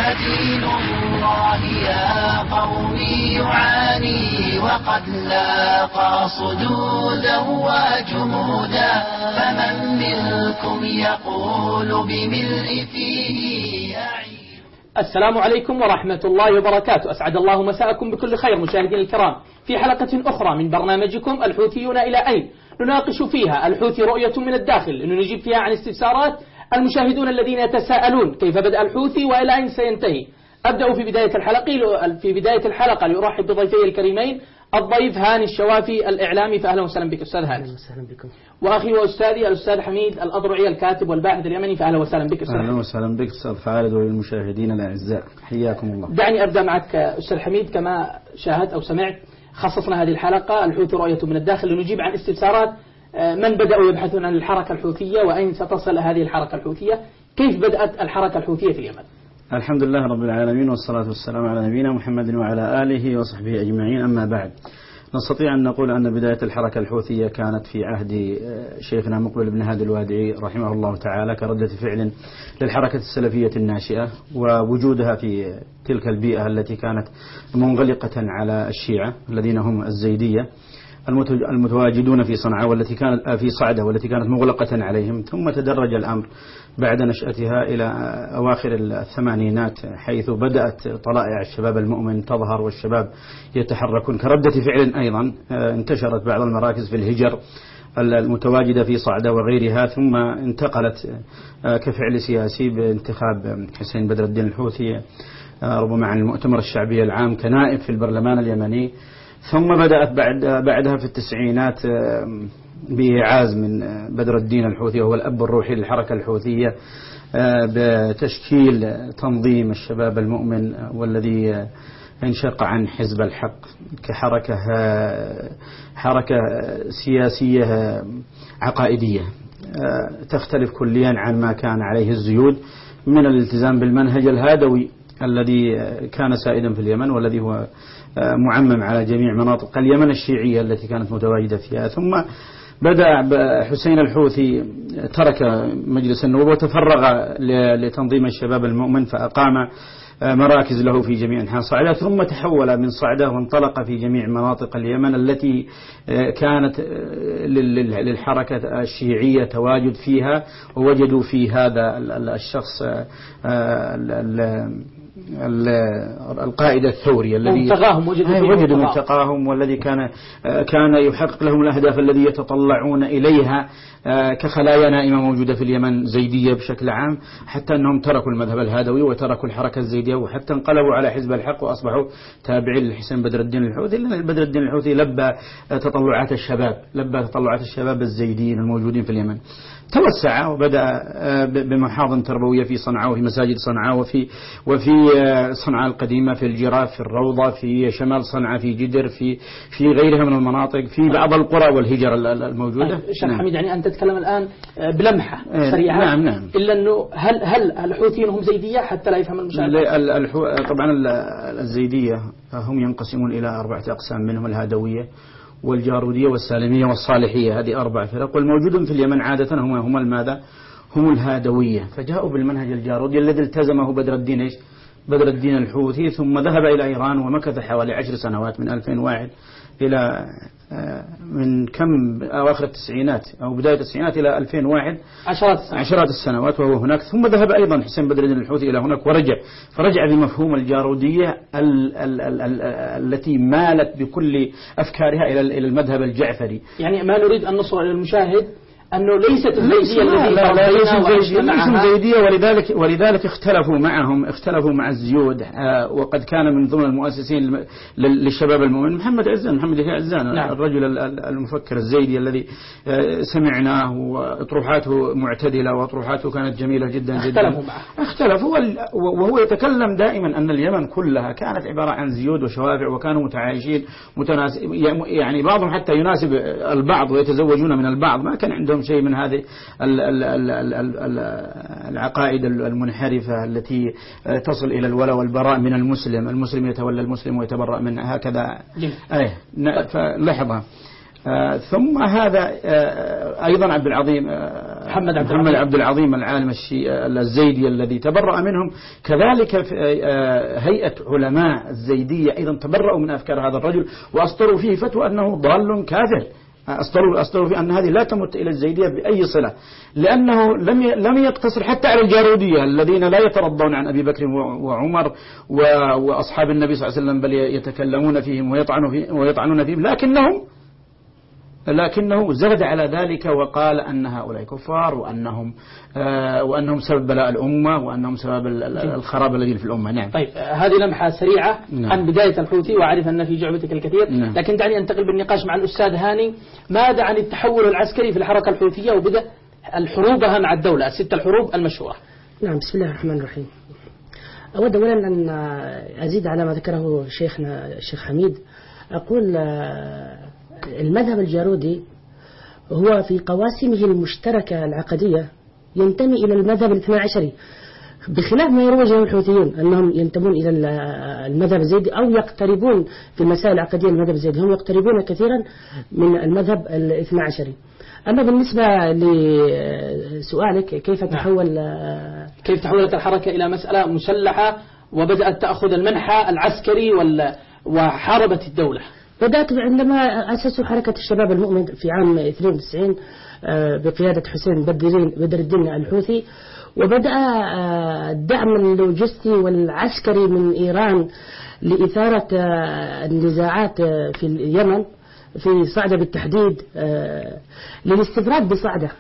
دين الله يا قوم يعاني وقد لاقى صدودا وجمودا، فمن منكم يقول بملء فيه يعيد. السلام عليكم ورحمة الله وبركاته. أسعد الله مساءكم بكل خير مشاهدين الكرام في حلقة أخرى من برنامجكم الحوثيون إلى أين، نناقش فيها الحوثي رؤية من الداخل، نجيب فيها عن استفسارات المشاهدون الذين يتساءلون كيف بدأ الحوثي وإلى أين سينتهي. أبدأ في بداية الحلقة لأرحب بضيفي الكريمين، الضيف هاني الشوافي الإعلامي، فأهلا وسهلا بك أستاذ هاني. وسهلا بكم. وأخي وأستاذي الأستاذ حميد الأضرعي الكاتب والباحث اليمني، فأهلا وسهلا بك أستاذ. أهلا وسهلا بك أستاذ خالد وللمشاهدين الأعزاء، حياكم الله. دعني أبدأ معك أستاذ حميد. كما شاهدت أو سمعت خصصنا هذه الحلقة الحوثي رؤية من الداخل لنجيب عن استفسارات من بدأوا يبحثون عن الحركة الحوثية وأين ستصل هذه الحركة الحوثية، كيف بدأت الحركة الحوثية في اليمن. الحمد لله رب العالمين، والصلاة والسلام على نبينا محمد وعلى آله وصحبه أجمعين. أما بعد، نستطيع أن نقول أن بداية الحركة الحوثية كانت في عهد شيخنا مقبل بن هادي الوادعي رحمه الله تعالى كردة فعل للحركة السلفية الناشئة، ووجودها في تلك البيئة التي كانت منغلقة على الشيعة الذين هم الزيدية المتواجدون في صنعاء والتي كانت في صعدة والتي كانت مغلقة عليهم. ثم تدرج الأمر بعد نشأتها إلى أواخر الثمانينات، حيث بدأت طلائع الشباب المؤمن تظهر والشباب يتحركون كردة فعل. أيضا انتشرت بعض المراكز في الهجر المتواجدة في صعدة وغيرها، ثم انتقلت كفعل سياسي بانتخاب حسين بدر الدين الحوثي ربما عن المؤتمر الشعبي العام كنائب في البرلمان اليمني. ثم بدأت بعدها في التسعينات بإعاز من بدر الدين الحوثي وهو الأب الروحي للحركة الحوثية بتشكيل تنظيم الشباب المؤمن، والذي انشق عن حزب الحق حركة سياسية عقائدية تختلف كليا عن ما كان عليه الزيود من الالتزام بالمنهج الهادوي الذي كان سائدا في اليمن، والذي هو معمم على جميع مناطق اليمن الشيعية التي كانت متواجدة فيها. ثم بدأ حسين الحوثي ترك مجلس النواب وتفرغ لتنظيم الشباب المؤمن، فأقام مراكز له في جميع أنحاء صعدة، ثم تحول من صعدة وانطلق في جميع مناطق اليمن التي كانت للحركة الشيعية تواجد فيها، ووجدوا في هذا الشخص القائد الثوري الذي وجدوا ملتقاهم، والذي كان يحقق لهم الأهداف الذي يتطلعون إليها كخلايا نائمة موجودة في اليمن زيدية بشكل عام، حتى أنهم تركوا المذهب الهادوي وتركوا الحركة الزيدية، وحتى انقلبوا على حزب الحق وأصبحوا تابعين لحسين بدر الدين الحوثي. لأن بدر الدين الحوثي لبى تطلعات الشباب الزيديين الموجودين في اليمن. توسع وبدأ بمحاضن تربوية في صنعاء وفي مساجد صنعاء وفي صنعاء القديمة، في الجراف، في الروضة، في شمال صنعاء، في جدر، في غيرها من المناطق، في بعض القرى والهجر الموجودة. شيخ حميد، يعني أنت تتكلم الآن بلمحة سريعة. نعم. إلا أنه هل الحوثيين هم زيدية حتى لا يفهم المشاهد؟ طبعا الزيدية هم ينقسمون إلى 4 أقسام، منهم الهادوية والجارودية والسالمية والصالحية. هذه 4 فرق، والموجودون في اليمن عادة هم الهادوية. فجاءوا بالمنهج الجارودي الذي التزمه بدر الدين الحوثي، ثم ذهب إلى إيران ومكث حوالي 10 سنوات من 2001 إلى من أواخر التسعينات أو بداية التسعينات إلى 2001، عشرات السنوات وهو هناك. ثم ذهب أيضا حسين بدر الدين الحوثي إلى هناك فرجع بمفهوم الجارودية التي مالت بكل أفكارها إلى المذهب الجعفري. يعني ما نريد أن نصل إلى المشاهد أنه ليست الزيدية ليست زيدية، ولذلك اختلفوا مع الزيود. وقد كان من ضمن المؤسسين للشباب المؤمن محمد يحيى عزان. نعم. الرجل المفكر الزيدي الذي سمعناه، وأطروحاته معتدلة وأطروحاته كانت جميلة جدا. اختلفوا وهو يتكلم دائما أن اليمن كلها كانت عبارة عن زيود وشوافع، وكانوا متعايشين يعني بعضهم حتى يناسب البعض ويتزوجون من البعض، ما كان عندهم شيء من هذه العقائد المنحرفة التي تصل إلى الولاء والبراء من المسلم يتولى المسلم ويتبرأ منه، هكذا. فلحظة. ثم هذا أيضا عبد العظيم محمد عبد العظيم العالم الزيدي الذي تبرأ منهم. كذلك هيئة علماء الزيدية أيضا تبرأوا من أفكار هذا الرجل وأصدروا فيه فتوى أنه ضال كافر. أصدروا في أن هذه لا تمت إلى الزيدية بأي صلة، لأنه لم يقتصر حتى على الجارودية الذين لا يترضون عن أبي بكر وعمر وأصحاب النبي صلى الله عليه وسلم، بل يتكلمون فيهم ويطعنون فيهم، لكنه زاد على ذلك وقال أن هؤلاء كفار وأنهم سبب بلاء الأمة وأنهم سبب الخراب الذي في الأمة. نعم. طيب هذه لمحة سريعة عن بداية الحوثي، وأعرف أن في جعبتك الكثير، لكن دعني أنتقل بالنقاش مع الأستاذ هاني. ماذا عن التحول العسكري في الحركة الحوثية وبدأ حروبها مع الدولة، الست الحروب المشهورة؟ نعم، بسم الله الرحمن الرحيم. أود أولا أن أزيد على ما ذكره شيخنا الشيخ حميد. أقول المذهب الجارودي هو في قواسمه المشتركة العقدية ينتمي إلى المذهب الاثنى عشري، بخلاف ما يروج له الحوثيون أنهم ينتمون إلى المذهب الزيدي أو يقتربون في المسائل العقدية المذهب الزيدي، هم يقتربون كثيرا من المذهب الاثنى عشري. أما بالنسبة لسؤالك كيف تحولت الحركة إلى مسألة مسلحة وبدأت تأخذ المنحى العسكري وحاربت الدولة؟ بدأت عندما أسسوا حركة الشباب المؤمن في عام 92 بقيادة حسين بدر الدين الحوثي، وبدأ الدعم اللوجستي والعسكري من إيران لإثارة النزاعات في اليمن، في صعدة بالتحديد، للاستفراد بصعدة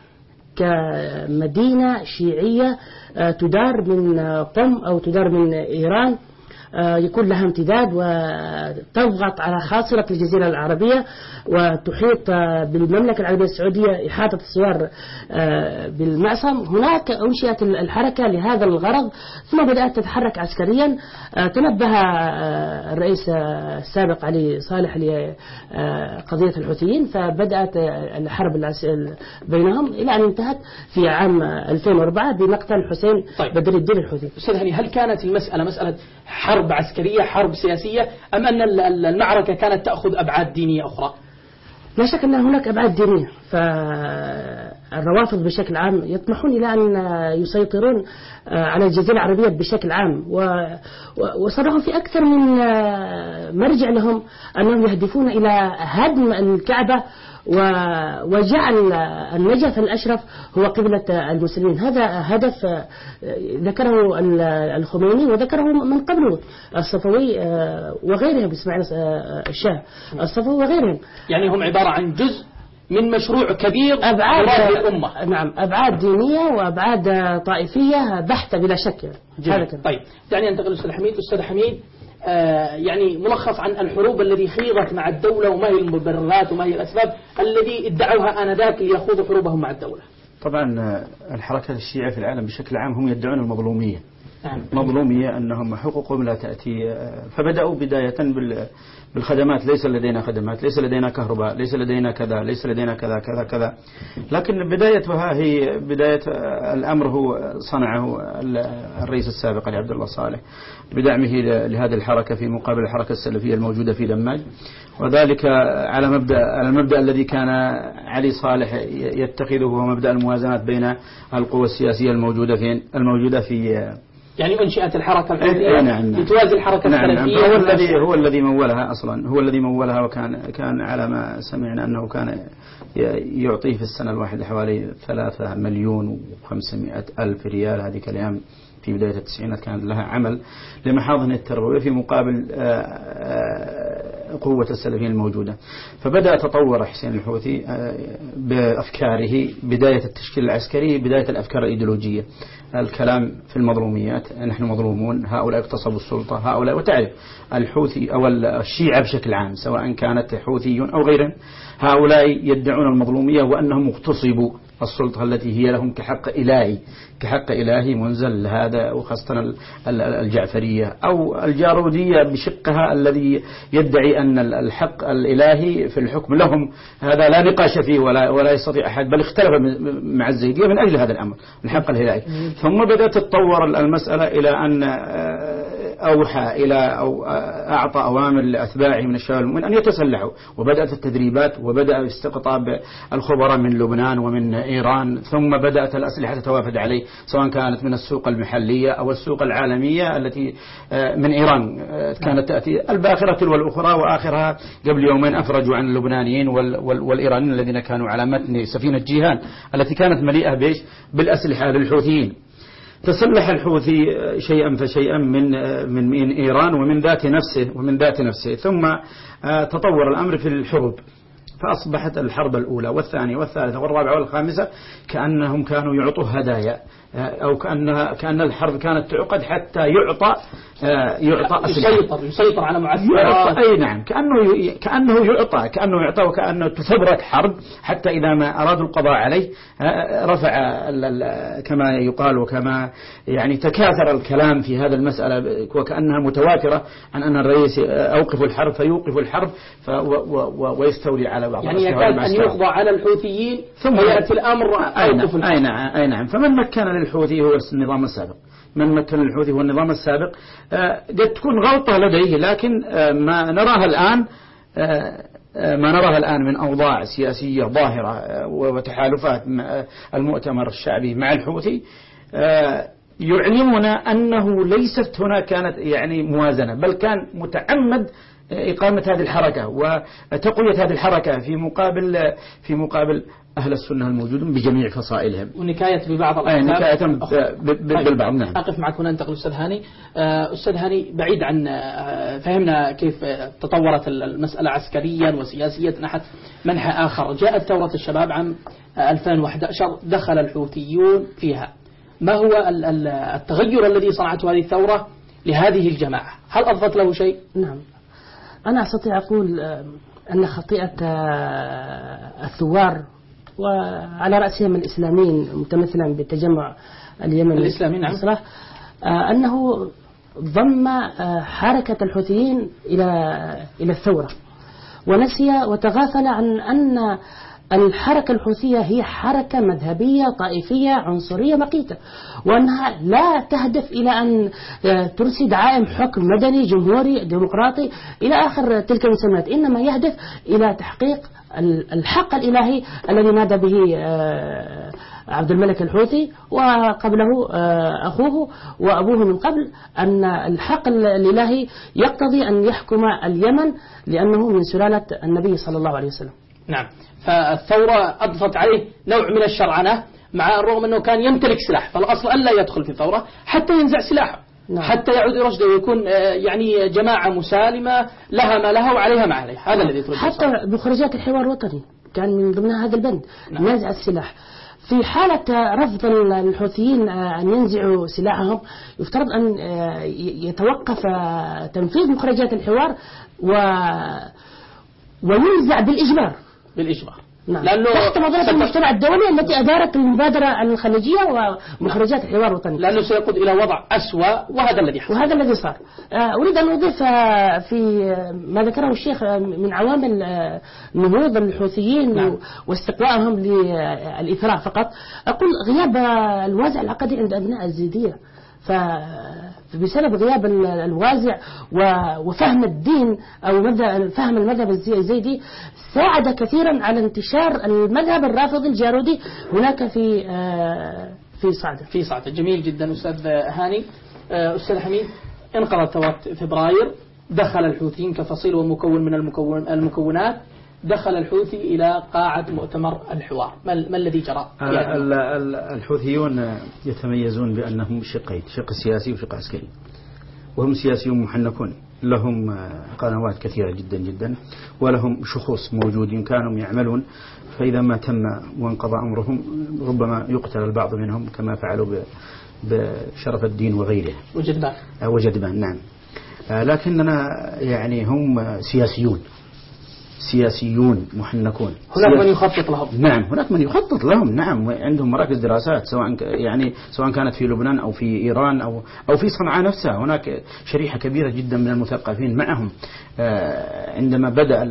كمدينة شيعية تدار من قم أو تدار من إيران، يكون لها امتداد وتضغط على خاصرة الجزيرة العربية وتحيط بالمملكة العربية السعودية إحاطة السوار بالمعصم. هناك أنشئت الحركة لهذا الغرض، ثم بدأت تتحرك عسكريا. تنبه الرئيس السابق علي صالح لقضية الحوثيين، فبدأت الحرب بينهم إلى أن انتهت في عام 2004 بمقتل حسين بدر الدين الحوثي. أستاذ هاني، هل كانت المسألة مسألة حرب عسكرية، حرب سياسية، أم أن المعركة كانت تأخذ أبعاد دينية أخرى؟ لا شك أن هناك أبعاد دينية، فالروافض بشكل عام يطمحون إلى أن يسيطرون على الجزيرة العربية بشكل عام، وصرحوا في أكثر من مرجع لهم أنهم يهدفون إلى هدم الكعبة وجعل النجف الأشرف هو قبلة المسلمين. هذا هدف ذكره الخميني وذكره من قبله الصفوي وغيرهم، اسماعيل الشاه الصفوي وغيرهم. يعني هم عبارة عن جزء من مشروع كبير أبعاد الأمة. نعم، أبعاد دينية وأبعاد طائفية بحتة بلا شك. طيب دعني أنتقل للأستاذ حميد. أستاذ حميد، يعني ملخص عن الحروب التي خيضت مع الدولة، وما هي المبررات وما هي الأسباب الذي ادعوها آنذاك ليخوضوا حروبهم مع الدولة؟ طبعا الحركات الشيعية في العالم بشكل عام هم يدعون المظلومية. نعم. مظلومية أنهم حقوقهم لا تأتي، فبدأوا بداية بالخدمات. ليس لدينا خدمات، ليس لدينا كهرباء، ليس لدينا كذا، ليس لدينا كذا كذا كذا. لكن بدايتها هي بداية الأمر هو صنعه الرئيس السابق علي عبد الله صالح بدعمه لهذه الحركة في مقابل الحركة السلفية الموجودة في دماج، وذلك على المبدأ الذي كان علي صالح يتخذه، هو مبدأ الموازنات بين القوى السياسية الموجودة في يعني أنشئت الحركة الحوثية لتوازي الحركة السلفية. هو الذي مولها أصلا، هو الذي مولها، وكان على ما سمعنا أنه كان يعطيه في السنة الواحدة حوالي 3,500,000 ريال. هذه الأيام في بداية التسعينات كانت لها عمل لمحاضن التربوية في مقابل قوة السلفيين الموجودة. فبدأ تطور حسين الحوثي بأفكاره، بداية التشكيل العسكري، بداية الأفكار الإيديولوجية، الكلام في المظلوميات، نحن مظلومون، هؤلاء اغتصبوا السلطة، هؤلاء. وتعرف الحوثي أو الشيعة بشكل عام سواء كانت حوثيون أو غيرهم، هؤلاء يدعون المظلومية وأنهم اغتصبوا السلطة التي هي لهم كحق إلهي منزل. هذا وخاصة الجعفرية أو الجارودية بشقها الذي يدعي أن الحق الإلهي في الحكم لهم، هذا لا نقاش فيه ولا يستطيع أحد، بل اختلف مع الزيدية من أجل هذا الأمر، الحق الإلهي. ثم بدأت تتطور المسألة إلى أوحى إلى أو أعطى أوامر لأتباعه من الشباب المؤمنين أن يتسلحوا، وبدأت التدريبات وبدأ استقطاب الخبراء من لبنان ومن إيران، ثم بدأت الأسلحة تتوافد عليه سواء كانت من السوق المحلية أو السوق العالمية التي من إيران كانت تأتي الباخرة تلو الأخرى، وآخرها قبل يومين أفرجوا عن اللبنانيين والإيرانيين الذين كانوا على متن سفينة جيهان التي كانت مليئة بالأسلحة للحوثيين. تسلح الحوثي شيئا فشيئا من إيران ومن ذات نفسه ثم تطور الأمر في الحروب، فأصبحت الحرب الأولى والثانية والثالثة والرابعة والخامسة كأنهم كانوا يعطوا هدايا، أو كأن الحرب كانت تعقد حتى يعطى يسيطر على معسكرات. أي نعم، كأنه يعطى وكأنه تفبرك حرب، حتى إذا ما أرادوا القضاء عليه رفع كما يقال وكما يعني تكاثر الكلام في هذا المسألة وكأنها متواترة عن أن الرئيس أوقف الحرب فيوقف الحرب ويستولي على بعض، يعني يكاد أن يخضع على الحوثيين ثم يأتي الأمر أوقف الحرب. أي نعم. فمن مكن للحوثي هو النظام السابق، من مكن للحوثي هو النظام السابق. قد تكون غلطة لديه، لكن ما نراها الآن من أوضاع سياسية ظاهرة وتحالفات المؤتمر الشعبي مع الحوثي يعلمنا أنه ليست هنا كانت يعني موازنة، بل كان متعمد إقامة هذه الحركة وتقوية هذه الحركة في مقابل أهل السنة الموجودون بجميع فصائلهم، ونكاية ببعض الأحزاب. نكاية بالبعض. نعم. أقف معك هنا، انتقل أستاذ هاني. أستاذ هاني، بعيد عن فهمنا كيف تطورت المسألة عسكريا وسياسيا نحت منحى آخر، جاءت ثورة الشباب عام 2011 دخل الحوثيون فيها. ما هو التغير الذي صنعته هذه الثورة لهذه الجماعة؟ هل أضفت له شيء؟ نعم، أنا أستطيع أقول أن خطيئة الثوار وعلى رأسهم الإسلاميين متمثلا بالتجمع اليمني الإسلامي، نعم، أنه ضم حركة الحوثيين إلى الثورة، ونسي وتغافل عن أن الحركة الحوثية هي حركة مذهبية طائفية عنصرية مقيتة، وأنها لا تهدف إلى أن ترسي دعائم حكم مدني جمهوري ديمقراطي إلى آخر تلك المسميات، إنما يهدف إلى تحقيق الحق الإلهي الذي نادى به عبد الملك الحوثي وقبله أخوه وأبوه من قبل، أن الحق الإلهي يقتضي أن يحكم اليمن لأنه من سلالة النبي صلى الله عليه وسلم. نعم، فالثورة أضفت عليه نوع من الشرعنة، مع الرغم أنه كان يمتلك سلاح، فالأصل ألا يدخل في الثورة حتى ينزع سلاحه. نعم. حتى يعود رشده ويكون يعني جماعة مسالمة لها ما لها وعليها ما عليها. هذا الذي تريد. حتى بخرجات الحوار الوطني كان من ضمنها هذا البند. نعم. نزع السلاح. في حالة رفض الحوثيين أن ينزعوا سلاحهم يفترض أن يتوقف تنفيذ مخرجات الحوار وينزع بالإجبار. نعم. تحت مظلة المجتمع الدولي التي أدارت المبادرة الخليجية ومخرجات الحوار الوطني، لأنه سيقود إلى وضع أسوأ، وهذا الذي حصل وهذا الذي صار. أريد أن أضيف في ما ذكره الشيخ من عوامل نهوض الحوثيين. نعم. واستقوائهم للإثراء فقط، أقول غياب الوازع العقدي عند أبناء الزيدية، فبسبب غياب الوازع وفهم الدين أو فهم المذهب الزيدي ساعد كثيرا على انتشار المذهب الرافضي الجارودي هناك في صعدة. جميل جدا أستاذ هاني. أستاذ حميد، انقضت ثورة فبراير، دخل الحوثيين كفصيل ومكون من المكونات، دخل الحوثي إلى قاعة مؤتمر الحوار. ما الذي جرى؟ الحوثيون يتميزون بأنهم شقين، شق سياسي وشق عسكري، وهم سياسيون محنكون، لهم قنوات كثيرة جدا جدا، ولهم شخوص موجودين كانوا يعملون، فإذا ما تم وانقضى أمرهم ربما يقتل البعض منهم كما فعلوا بشرف الدين وغيره. وجدبان. نعم. لكننا يعني هم سياسيون، سياسيون محنكون. هناك من يخطط لهم. نعم هناك من يخطط لهم. نعم عندهم مراكز دراسات سواء كانت في لبنان أو في إيران أو في صنعاء نفسها. هناك شريحة كبيرة جدا من المثقفين معهم. عندما بدأ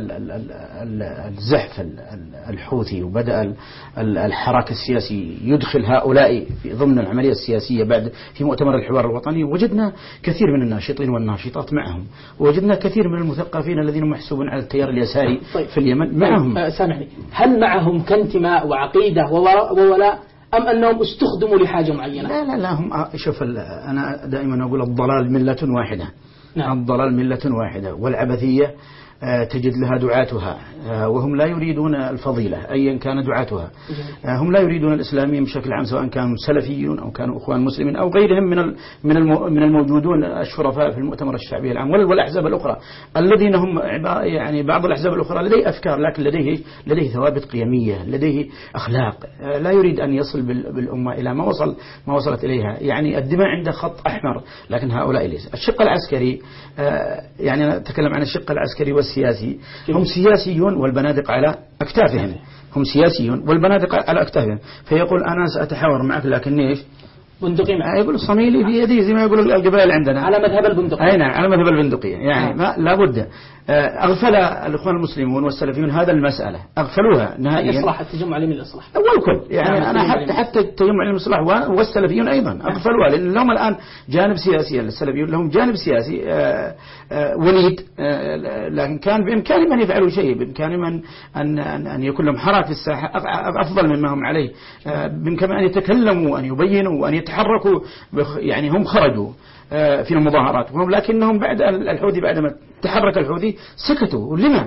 الزحف الحوثي وبدأ الحراك السياسي يدخل هؤلاء في ضمن العملية السياسية بعد في مؤتمر الحوار الوطني، وجدنا كثير من الناشطين والناشطات معهم، ووجدنا كثير من المثقفين الذين محسوبون على التيار اليساري في اليمن معهم. سامحني، هل معهم كانتماء وعقيدة وولاء أم أنهم استخدموا لحاجة معينة؟ لا هم شوف، أنا دائما أقول الضلال ملة واحدة. نعم. الضلال ملة واحدة، والعبثية تجد لها دعاتها، وهم لا يريدون الفضيلة أيا كان دعاتها. هم لا يريدون الإسلاميين بشكل عام، سواء كانوا سلفيون أو كانوا إخوان مسلمين أو غيرهم من الموجودون الشرفاء في المؤتمر الشعبي العام والأحزاب الأخرى، الذين هم يعني بعض الأحزاب الأخرى لديه أفكار، لكن لديه ثوابت قيمية، لديه أخلاق، لا يريد أن يصل بالأمة إلى ما وصلت إليها. يعني الدماء عنده خط أحمر، لكن هؤلاء ليس. الشق العسكري، يعني أنا أتكلم عن الشق العسكري والسياسي، هم سياسيون والبنادق على أكتافهم. هم سياسيون والبنادق على أكتافهم. فيقول أنا سأتحاور معك لكن إيش؟ بندقية. يقول صميلي بيدي زي ما يقول القبائل عندنا على مذهب البندقية. أي نعم، على مذهب البندقية. يعني لا بد. أغفل الإخوان المسلمين والسلفيون هذا المسألة، أغفلوها نهائيا. الإصلاح، التجمع العلمي الإصلاح والكل. يعني أنا حتى التجمع العلمي الإصلاح والسلفيون أيضا أغفلوها، لأن لهم الآن جانب سياسي. السلفيون لهم جانب سياسي وليد، لكن كان بإمكانهم أن يفعلوا شيء، بإمكانهم أن يكون لهم حراك في الساحة أفضل مما هم عليه، بإمكانهم أن يتكلموا وأن يبينوا وأن يتحركوا. يعني هم خرجوا في المظاهرات، لكنهم بعد الحوثي، بعدما تحرك الحوثي سكتوا. لما؟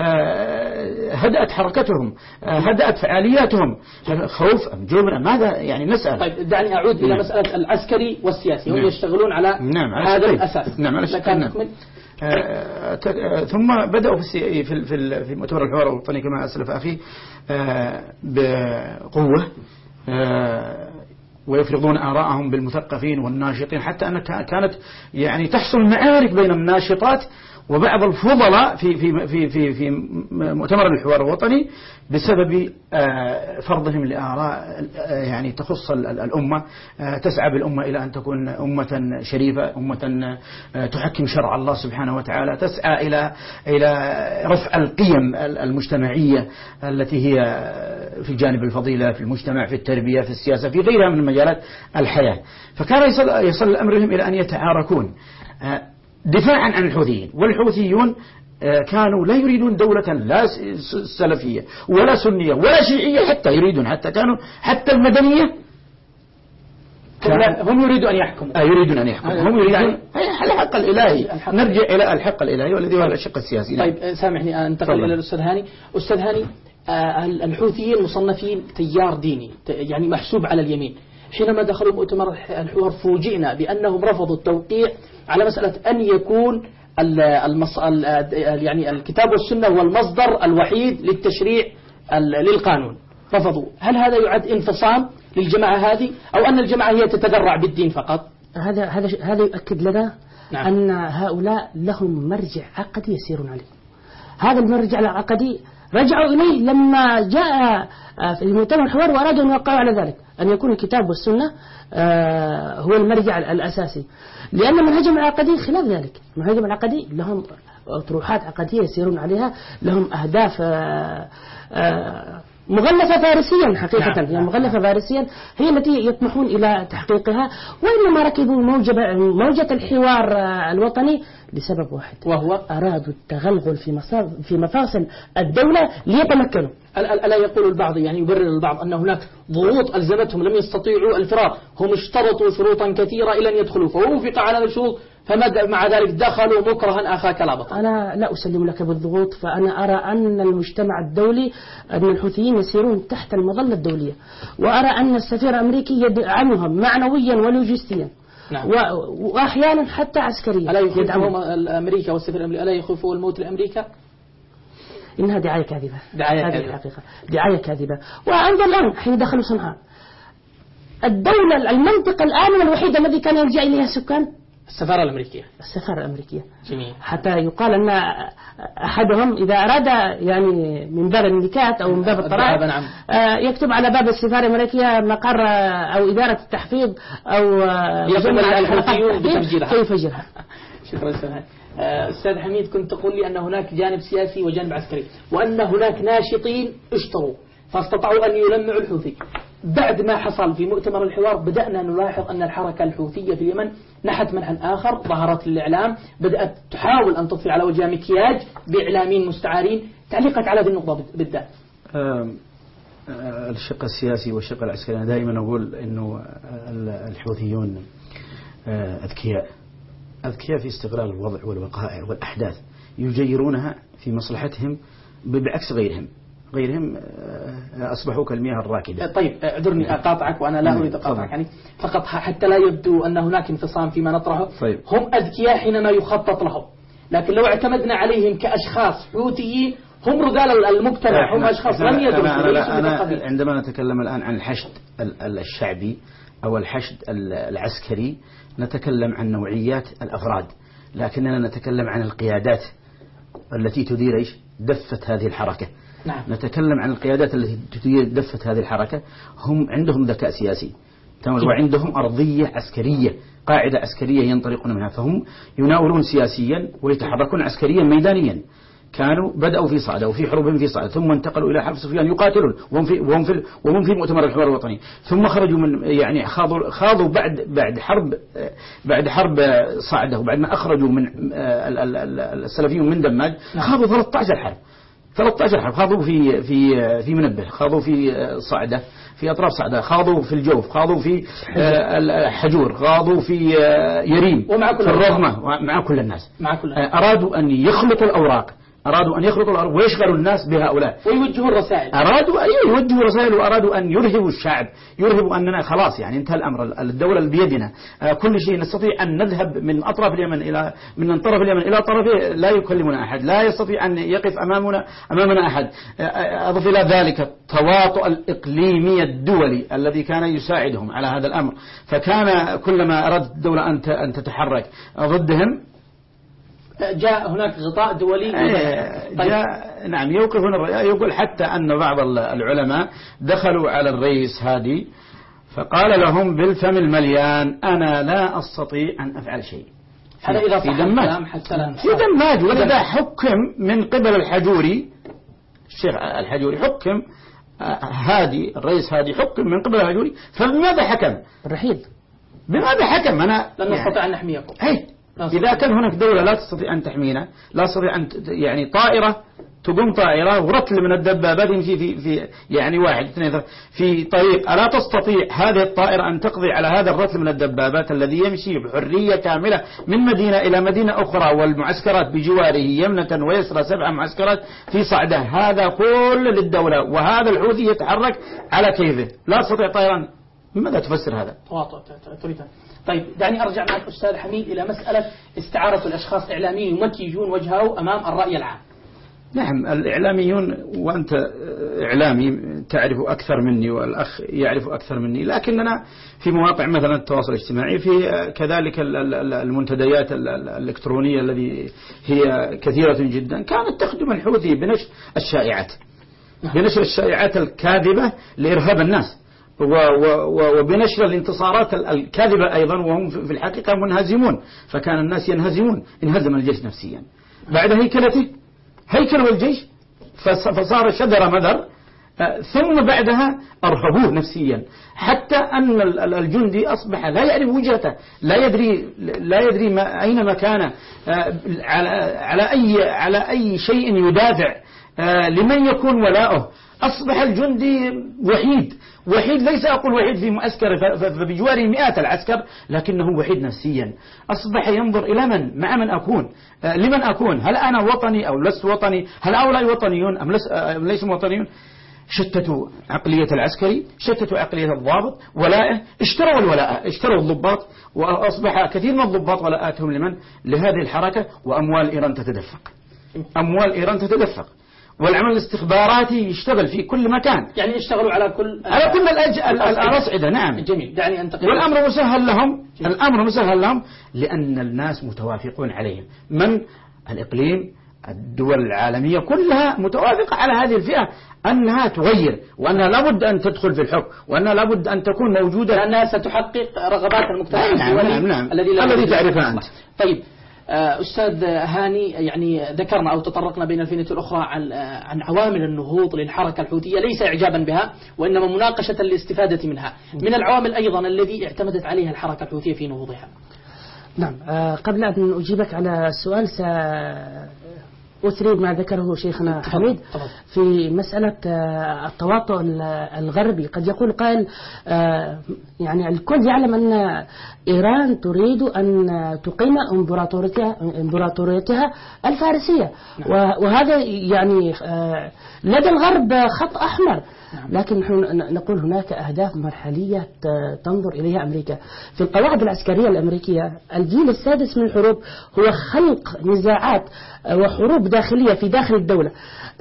هدأت حركتهم، هدأت فعالياتهم. خوف أم جبن؟ ماذا يعني نسأل؟ طيب دعني أعود إلى مسألة العسكري والسياسي. هم يشتغلون على هذا الأساس. نعم. ثم بدأوا في مؤتمر الحوار الوطني كما أسلف أخي بقوة، ويفرضون آراءهم بالمثقفين والناشطين، حتى أن كانت يعني تحصل معارك بين الناشطات وبعض الفضلاء في مؤتمر الحوار الوطني بسبب فرضهم لآراء يعني تخص الأمة، تسعى بالأمة إلى أن تكون أمة شريفة، أمة تحكم شرع الله سبحانه وتعالى، تسعى إلى رفع القيم المجتمعية التي هي في جانب الفضيلة في المجتمع، في التربية، في السياسة، في غيرها من مجالات الحياة. فكان يصل أمرهم إلى أن يتعاركون دفاعا عن الحوثيين. والحوثيون كانوا لا يريدون دولة لا سلفية ولا سنية ولا شيعية، حتى يريدون كانوا حتى المدنية هم يريدون أن يحكموا. يريدون أن يحكموا. هم يريدون الحق الإلهي. نرجع إلى الحق الإلهي والذي هو الشق السياسي. طيب سامحني أنتقل إلى الأستاذ هاني. أستاذ هاني، الحوثيين مصنفين تيار ديني، يعني محسوب على اليمين. حينما دخلوا مؤتمر الحوار فوجئنا بأنهم رفضوا التوقيع على مسألة أن يكون يعني الكتاب والسنة هو المصدر الوحيد للتشريع للقانون. رفضوا. هل هذا يعد انفصام للجماعة هذه، أو أن الجماعة هي تتذرع بالدين فقط؟ هذا يؤكد لنا نعم. أن هؤلاء لهم مرجع عقدي يسيرون عليه. هذا المرجع العقدي رجعوا إليه لما جاء في المؤتمر الحوار وأرادوا أن يوقعوا على ذلك، أن يكون الكتاب والسنة هو المرجع الأساسي، لأن منهجهم العقدي خلاف ذلك. منهجهم العقدي لهم طروحات عقدية يسيرون عليها، لهم أهداف مغلفة فارسيا حقيقة. يعني مغلفة فارسيا هي التي يطمحون إلى تحقيقها، وإنما ركبوا موجة الحوار الوطني لسبب واحد، وهو أرادوا التغلغل في مفاصل الدولة ليتمكنوا. ألا يقول البعض، يعني يبرر البعض أن هناك ضغوط ألزمتهم لم يستطيعوا الفرار، هم اشترطوا شروطا كثيرة إلى أن يدخلوا فوافق على هذه الشروط، فمع ذلك دخلوا مكرها أخاك لا بطل. أنا لا أسلم لك بالضغوط، فأنا أرى أن المجتمع الدولي، أن الحوثيين يسيرون تحت المظلة الدولية، وأرى أن السفير الأمريكي يدعمهم معنويا ولوجستيا. نعم. وأحيانا حتى عسكريا. ألا يخوفهم الأمريكا والسفير الأمريكي، ألا يخوفوا الموت لأمريكا؟ إنها دعاية كاذبة. هذه الحقيقة دعاية كاذبة. وأنظر الآن حين دخلوا صنعاء، الدولة المنطقة الآمنة الوحيدة الذي كان يلجأ إليها السكان السفارة الأمريكية. السفارة الأمريكية. جميل. حتى يقال أن أحدهم إذا أراد يعني من باب الملكات أو من باب الطرائق نعم. يكتب على باب السفارة الأمريكية مقر أو إدارة التحفيظ أو مجمع الحوثيون بتفجيرها. يفجرها. شكرا سماحة. أستاذ حميد، كنت تقول لي أن هناك جانب سياسي وجانب عسكري، وأن هناك ناشطين اشتروا فاستطاعوا أن يلمعوا الحوثي. بعد ما حصل في مؤتمر الحوار بدأنا نلاحظ أن الحركة الحوثية في اليمن نحت منحا آخر، ظهرت الإعلام بدأت تحاول أن تطفي على وجهها مكياج بإعلاميين مستعارين. تعليقك على هذه النقطة بالذات؟ الشق السياسي والشق العسكري، أنا دائما أقول أنه الحوثيون أذكياء في استغلال الوضع والوقائع والأحداث، يجيرونها في مصلحتهم بعكس غيرهم أصبحوا كالمياه الراكدة. طيب اعذرني أقاطعك، وأنا لا أريد أقاطعك يعني فقط حتى لا يبدو أن هناك انفصام فيما نطرحه. طيب. هم أذكياء حينما يخطط لهم، لكن لو اعتمدنا عليهم كأشخاص حوثيين هم رجال المجتمع، هم أشخاص لم يدرسوا. أنا عندما نتكلم الآن عن الحشد الشعبي أو الحشد العسكري نتكلم عن نوعيات الأفراد، لكننا نتكلم عن القيادات التي تدير دفة هذه الحركة. نعم. نتكلم عن القيادات التي تدير دفة هذه الحركة، هم عندهم ذكاء سياسي وعندهم أرضية عسكرية، قاعدة عسكرية ينطلقون منها، فهم يناورون سياسيا ويتحركون عسكريا ميدانيا. كانوا بدأوا في صعدة وفي حروب في صعدة، ثم انتقلوا إلى حرب سفيان يقاتلون وهم في مؤتمر الحوار الوطني، ثم خرجوا من يعني خاضوا بعد حرب صعدة، وبعد ما أخرجوا من السلفيون من دماج خاضوا 13 حرب، خاضوا في منبه، خاضوا في صعدة، في أطراف صعدة، خاضوا في الجوف، خاضوا في الحجور، خاضوا في يريم، في الرغمة، مع كل الناس. أرادوا أن يخلطوا الأوراق ويشغلوا الناس بهؤلاء ويوجهوا الرسائل. أرادوا أن يوجهوا الرسائل، وأرادوا أن يرهبوا الشعب، يرهبوا أننا خلاص يعني انتهى الأمر، الدولة بيدنا، كل شيء نستطيع أن نذهب من طرف اليمن إلى طرفه، لا يكلمنا أحد، لا يستطيع أن يقف أمامنا أحد. أضف إلى ذلك التواطؤ الإقليمي الدولي الذي كان يساعدهم على هذا الأمر، فكان كلما أرادت الدولة أن تتحرك ضدهم جاء هناك غطاء دولي. نعم يقول حتى أن بعض العلماء دخلوا على الرئيس هادي فقال لهم بالفم المليان أنا لا أستطيع أن أفعل شيء. هذا إذا في دماج وإذا حكم من قبل الحجوري، الشيخ الحجوري حكم هادي، الرئيس هادي حكم من قبل الحجوري، فبماذا حكم؟ الرحيل. بماذا حكم؟ لن نستطيع أن نحميكم. إذا كان هناك دولة لا تستطيع أن تحمينا، لا تستطيع أن يعني طائرة تقوم طائرة ورتل من الدبابات يمشي في يعني 1 2 في طريق، ألا تستطيع هذه الطائرة أن تقضي على هذا الرتل من الدبابات الذي يمشي بحرية كاملة من مدينة إلى مدينة أخرى، والمعسكرات بجواره يمنة ويسرى 7 معسكرات في صعدة، هذا كل للدولة، وهذا الحوثي يتحرك على كيفه، لا تستطيع طائرا. بماذا تفسر هذا؟ طيب دعني أرجع معك أستاذ حميد إلى مسألة استعارة الأشخاص إعلاميين يمكيجون وجهه أمام الرأي العام. نعم الإعلاميون، وأنت إعلامي تعرف أكثر مني والأخ يعرف أكثر مني، لكننا في مواقع مثلا التواصل الاجتماعي، في كذلك المنتديات الإلكترونية التي هي كثيرة جدا، كانت تخدم الحوثي بنشر الشائعات الكاذبة لإرهاب الناس، وبنشر الانتصارات الكاذبة أيضا، وهم في الحقيقة منهزمون، فكان الناس ينهزمون، انهزم الجيش نفسيا بعد هيكله الجيش، فصار شذر مذر، ثم بعدها أرهبوه نفسيا، حتى أن الجندي أصبح لا يعرف وجهته، لا يدري أين مكانه، على أي شيء يدافع، لمن يكون ولاؤه. أصبح الجندي وحيد، ليس أقول وحيد في معسكر فبجواره مئات العسكر، لكنه وحيد نفسيا. أصبح ينظر إلى مع من أكون، لمن أكون، هل أنا وطني أو لست وطني، هل هؤلاء وطنيون أم ليسوا وطنيون. شتتوا عقلية العسكري، شتتوا عقلية الضابط، ولائه، اشتروا الضباط، وأصبح كثير من الضباط ولاءاتهم لهذه الحركة، وأموال إيران تتدفق. والعمل الاستخباراتي يشتغل في كل مكان، يعني يشتغلوا على كل الأصعدة. نعم. جميل. دعني أنتقل. والأمر مسهل لهم. الأمر مسهل لهم لأن الناس متوافقون عليهم. من الإقليم، الدول العالمية كلها متوافقة على هذه الفئة أنها تغير، وأنها لابد أن تدخل في الحكم، وأنها لابد أن تكون موجودة، لأنها ستحقق رغبات المجتمع الدولي. نعم. الذي تعرفها أنت. طيب أستاذ هاني، يعني ذكرنا أو تطرقنا بين الفينة الأخرى عن عوامل النهوض للحركة الحوثية، ليس إعجابا بها وإنما مناقشة للاستفادة منها. من العوامل أيضا الذي اعتمدت عليها الحركة الحوثية في نهوضها. نعم. قبل أن أجيبك على السؤال أثري ما ذكره شيخنا حميد في مسألة التواطؤ الغربي. قد يقول قائل يعني الكل يعلم أن إيران تريد أن تقيم إمبراطوريتها الفارسية، وهذا يعني لدى الغرب خط أحمر، لكن نحن نقول هناك أهداف مرحلية تنظر إليها أمريكا. في القواعد العسكرية الأمريكية الجيل السادس من الحروب هو خلق نزاعات وحروب داخلية في داخل الدولة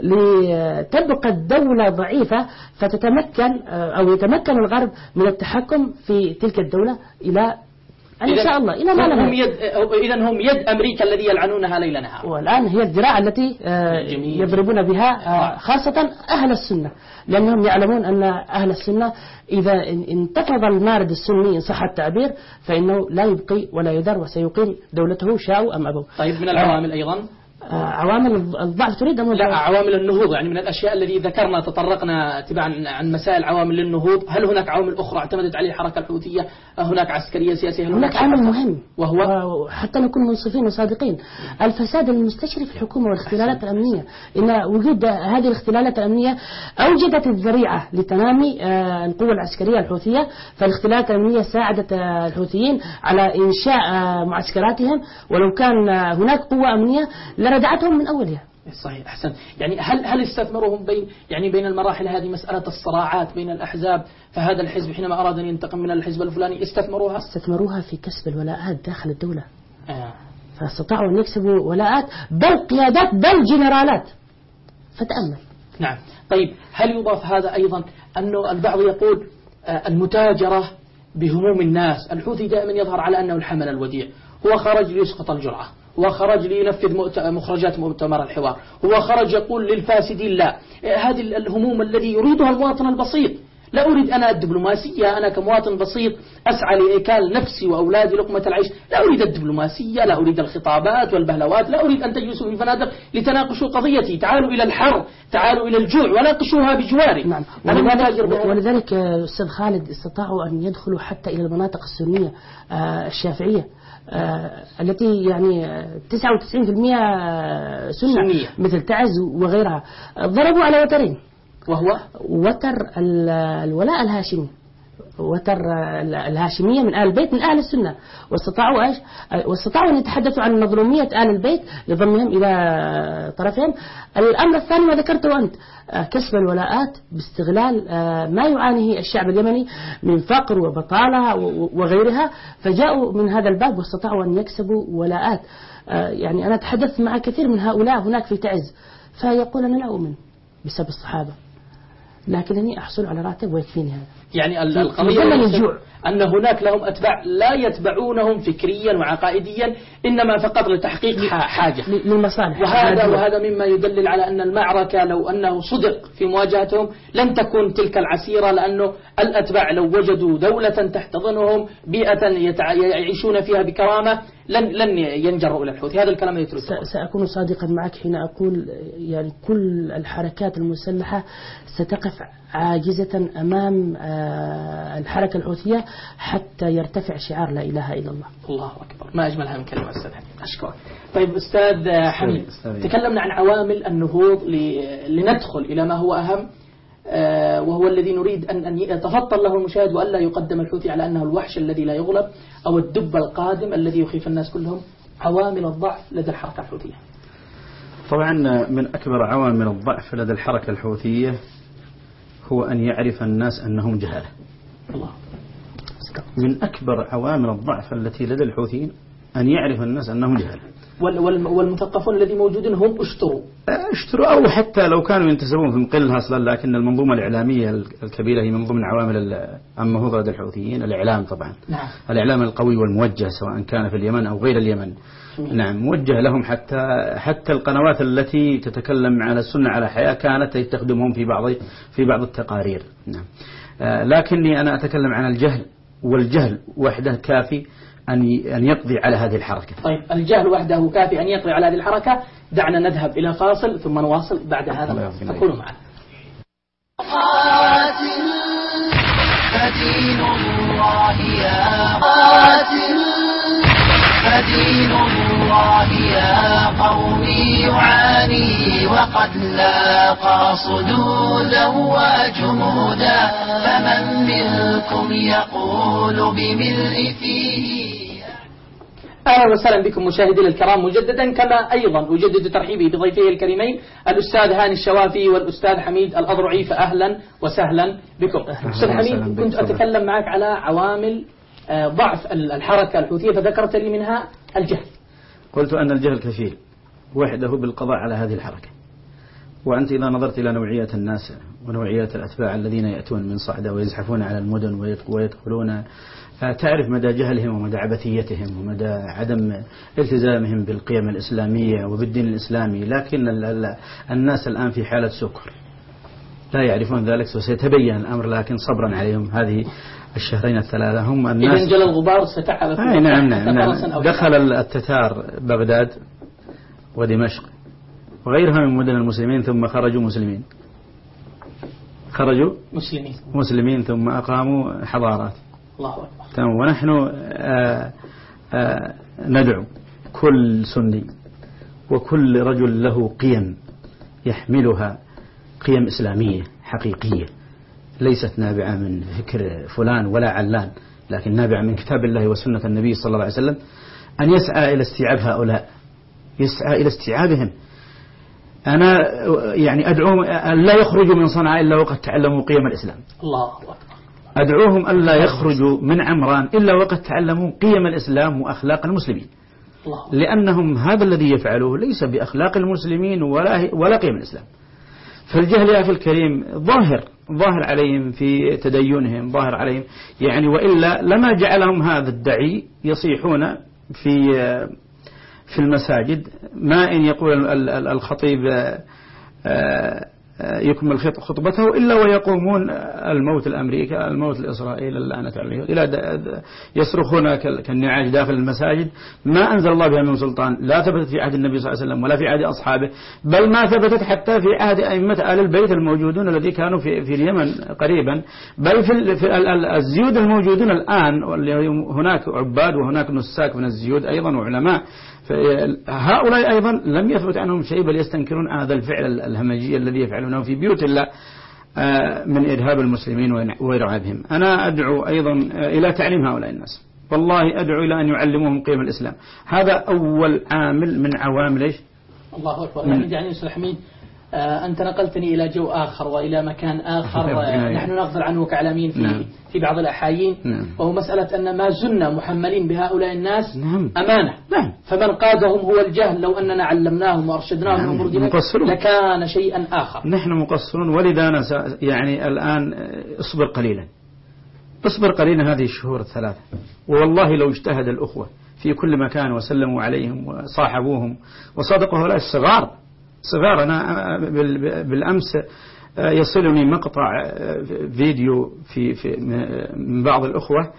لتبقى الدولة ضعيفة، فتتمكن أو يتمكن الغرب من التحكم في تلك الدولة إلى إن شاء الله إلى ما لم إذن هم يد أمريكا الذي يلعنونها ليل نهار، والآن هي الذراع التي يضربون بها خاصة أهل السنة، لأنهم يعلمون أن أهل السنة إذا انتفض المارد السني إن صح التعبير فإنه لا يبقي ولا يذر، وسيقيم دولته شاءوا أم أبوا. طيب من العوامل أيضا عوامل الضعف تريد أم لا عوامل النهوض، يعني من الأشياء التي ذكرنا تطرقنا تبعا عن مسائل عوامل النهوض، هل هناك عوامل أخرى اعتمدت عليه الحركة الحوثية؟ هناك عسكرية سياسية؟ هناك عامل مهم وهو حتى نكون منصفين وصادقين، الفساد المستشري في الحكومة والاختلالات الأمنية. إن وجود هذه الاختلالات الأمنية أوجدت الذريعة لتنامي القوة العسكرية الحوثية، فالاختلالات الأمنية ساعدت الحوثيين على إنشاء معسكراتهم، ولو كان هناك قوة أمنية لردعتهم من أولها. صحيح. أحسن. يعني هل استثمرهم بين المراحل هذه مسألة الصراعات بين الأحزاب، فهذا الحزب حينما أراد أن ينتقم من الحزب الفلاني استثمروها في كسب الولاءات داخل الدولة. فاستطاعوا أن يكسبوا ولاءات بل قيادات بل جنرالات، فتأمل. نعم. طيب هل يضاف هذا أيضا أنه البعض يقول المتاجرة بهموم الناس؟ الحوثي دائما يظهر على أنه الحمل الوديع، هو خرج ليسقط الجرعة، هو خرج لينفذ مخرجات مؤتمر الحوار، هو خرج يقول للفاسدين لا. هذه الهموم الذي يريدها المواطن البسيط. لا أريد أنا الدبلوماسية، أنا كمواطن بسيط أسعى لإكال نفسي وأولادي لقمة العيش، لا أريد الدبلوماسية، لا أريد الخطابات والبهلوات، لا أريد أن تجلسوا في الفنادق لتناقشوا قضيتي، تعالوا إلى الحر، تعالوا إلى الجوع وناقشوها بجواري. نعم. ولذلك أستاذ خالد استطاعوا أن يدخلوا حتى إلى المناطق السنية الشافعية التي يعني 99% سنة مثل تعز وغيرها، ضربوا على وترين، وهو وتر الولاء الهاشمي، وتر الهاشمية من آل البيت من أهل السنة، واستطاعوا أن يتحدثوا عن مظلومية آل البيت لضمهم إلى طرفهم. الأمر الثاني ما ذكرته أنت، كسب الولاءات باستغلال ما يعانيه الشعب اليمني من فقر وبطالة وغيرها، فجاءوا من هذا الباب واستطاعوا أن يكسبوا ولاءات. يعني أنا تحدثت مع كثير من هؤلاء هناك في تعز، فيقول أنا لا أؤمن بسبب الصحابة، لكنني أحصل على راتب ويكفيني هذا. يعني القضية أن هناك لهم أتباع لا يتبعونهم فكريا وعقائديا، إنما فقط لتحقيق حاجة للمصالح. وهذا مما يدلل على أن المعركة لو أنه صدق في مواجهتهم لن تكون تلك العسيرة، لأنه الأتباع لو وجدوا دولة تحتضنهم، بيئة يعيشون فيها بكرامة، لن ينجروا إلى الحوثي. هذا الكلام يترك. سأكون صادقا معك حين أقول يعني كل الحركات المسلحة ستقف عاجزة أمام الحركة الحوثية حتى يرتفع شعار لا إله إلا الله. الله أكبر، ما أجملها من كلمة أستاذ حميد، أشكرك. طيب أستاذ حميد، تكلمنا عن عوامل النهوض لندخل إلى ما هو أهم، وهو الذي نريد أن يتفطن له المشاهد، وألا يقدم الحوثي على أنه الوحش الذي لا يغلب أو الدب القادم الذي يخيف الناس كلهم. عوامل الضعف لدى الحركة الحوثية. طبعا من أكبر عوامل الضعف لدى الحركة الحوثية هو أن يعرف الناس أنهم جهلة. الله. من أكبر عوامل الضعف التي لدى الحوثيين أن يعرف الناس أنهم جهلة. والمثقفون الذي موجودين هم اشتروا أو حتى لو كانوا ينتسبون في مقلها أصلا، لكن المنظومة الإعلامية الكبيرة هي من ضمن عوامل النهوضة لدى الحوثيين. الإعلام طبعا، نعم. الإعلام القوي والموجه سواء كان في اليمن أو غير اليمن، نعم، موجه لهم. حتى القنوات التي تتكلم عن السنة على حياة كانت تستخدمهم في بعض التقارير، نعم. لكني أنا أتكلم عن الجهل، والجهل وحده كافي أن يقضي على هذه الحركة. طيب، الجهل وحده كافي أن يقضي على هذه الحركة. دعنا نذهب إلى فاصل ثم نواصل بعد هذا، فكونوا معنا. قاتل فدين الله يا قاتل فدين الله يا قومي يعاني وقد لاقى صدودا وجمودا، فمن منكم يقول بملء فيه. أهلا وسهلا بكم مشاهدينا الكرام مجددا، كما أيضا أجدد ترحيبي بضيفيه الكريمين الأستاذ هاني الشوافي والأستاذ حميد الأضرعي، فأهلا وسهلا بكم. أستاذ حميد، كنت أتكلم معك على عوامل ضعف الحركة الحوثية، فذكرت لي منها الجهل. قلت أن الجهل كفيل وحده بالقضاء على هذه الحركة. وأنت إذا نظرت إلى نوعية الناس ونوعية الأتباع الذين يأتون من صعدة ويزحفون على المدن ويدخلون، تعرف مدى جهلهم ومدى عبثيتهم ومدى عدم التزامهم بالقيم الإسلامية وبالدين الإسلامي. لكن الناس الآن في حالة سكر، لا يعرفون ذلك، وسيتبين الأمر، لكن صبرا عليهم هذه الشهرين الثلاثة. هم الناس إذا جل الغبار ستحدث. نعم. دخل التتار بغداد ودمشق وغيرها من مدن المسلمين، ثم خرجوا مسلمين ثم أقاموا حضارات. الله أكبر. تمام. ونحن ندعو كل سني وكل رجل له قيم يحملها، قيم إسلامية حقيقية ليست نابعة من فكر فلان ولا علان، لكن نابعة من كتاب الله وسنة النبي صلى الله عليه وسلم، أن يسعى إلى استيعاب هؤلاء، يسعى إلى استيعابهم. أنا يعني أدعوهم أن لا يخرجوا من صنعاء إلا وقد تعلموا قيم الإسلام. الله أكبر. أدعوهم أن لا يخرجوا من عمران إلا وقد تعلموا قيم الإسلام وأخلاق المسلمين، لأنهم هذا الذي يفعلوه ليس بأخلاق المسلمين ولا قيم الإسلام. فالجهل يا أخي الكريم ظاهر عليهم في تدينهم، ظاهر عليهم يعني، وإلا لما جعلهم هذا الدعي يصيحون في المساجد، ما إن يقول الخطيب يكمل خطبته إلا ويقومون الموت الأمريكا، الموت الإسرائيل، اللعنة على اليهود، إلى يصرخون كالنعاج داخل المساجد. ما أنزل الله بها من سلطان، لا ثبتت في عهد النبي صلى الله عليه وسلم ولا في عهد أصحابه، بل ما ثبتت حتى في عهد أئمة آل البيت الموجودون الذي كانوا في اليمن قريبا، بل في الزيود الموجودون الآن، هناك عباد وهناك نساك من الزيود أيضا وعلماء، هؤلاء أيضا لم يثبت عنهم شيء، بل يستنكرون هذا الفعل الهمجي الذي يفعلونه في بيوت الله من إرهاب المسلمين وإرعابهم. أنا أدعو أيضا إلى تعليم هؤلاء الناس، والله أدعو إلى أن يعلموهم قيم الإسلام. هذا أول عامل من عوامل إيش؟ الله أكبر. يعني أستاذ حميد، أنت نقلتني إلى جو آخر وإلى مكان آخر نحن نغفل عنه كإعلاميين في بعض الأحايين، وهو مسألة أن ما زلنا محملين بهؤلاء الناس أمانة، فمن قادهم هو الجهل. لو أننا علمناهم وأرشدناهم أمور دينهم لكان شيئا آخر. نحن مقصرون، ولذا يعني الآن اصبر قليلا هذه الشهور الثلاثة، والله لو اجتهد الأخوة في كل مكان وسلموا عليهم وصاحبوهم وصادقوا هؤلاء الصغار. أنا بالأمس يصلني مقطع فيديو من بعض الأخوة،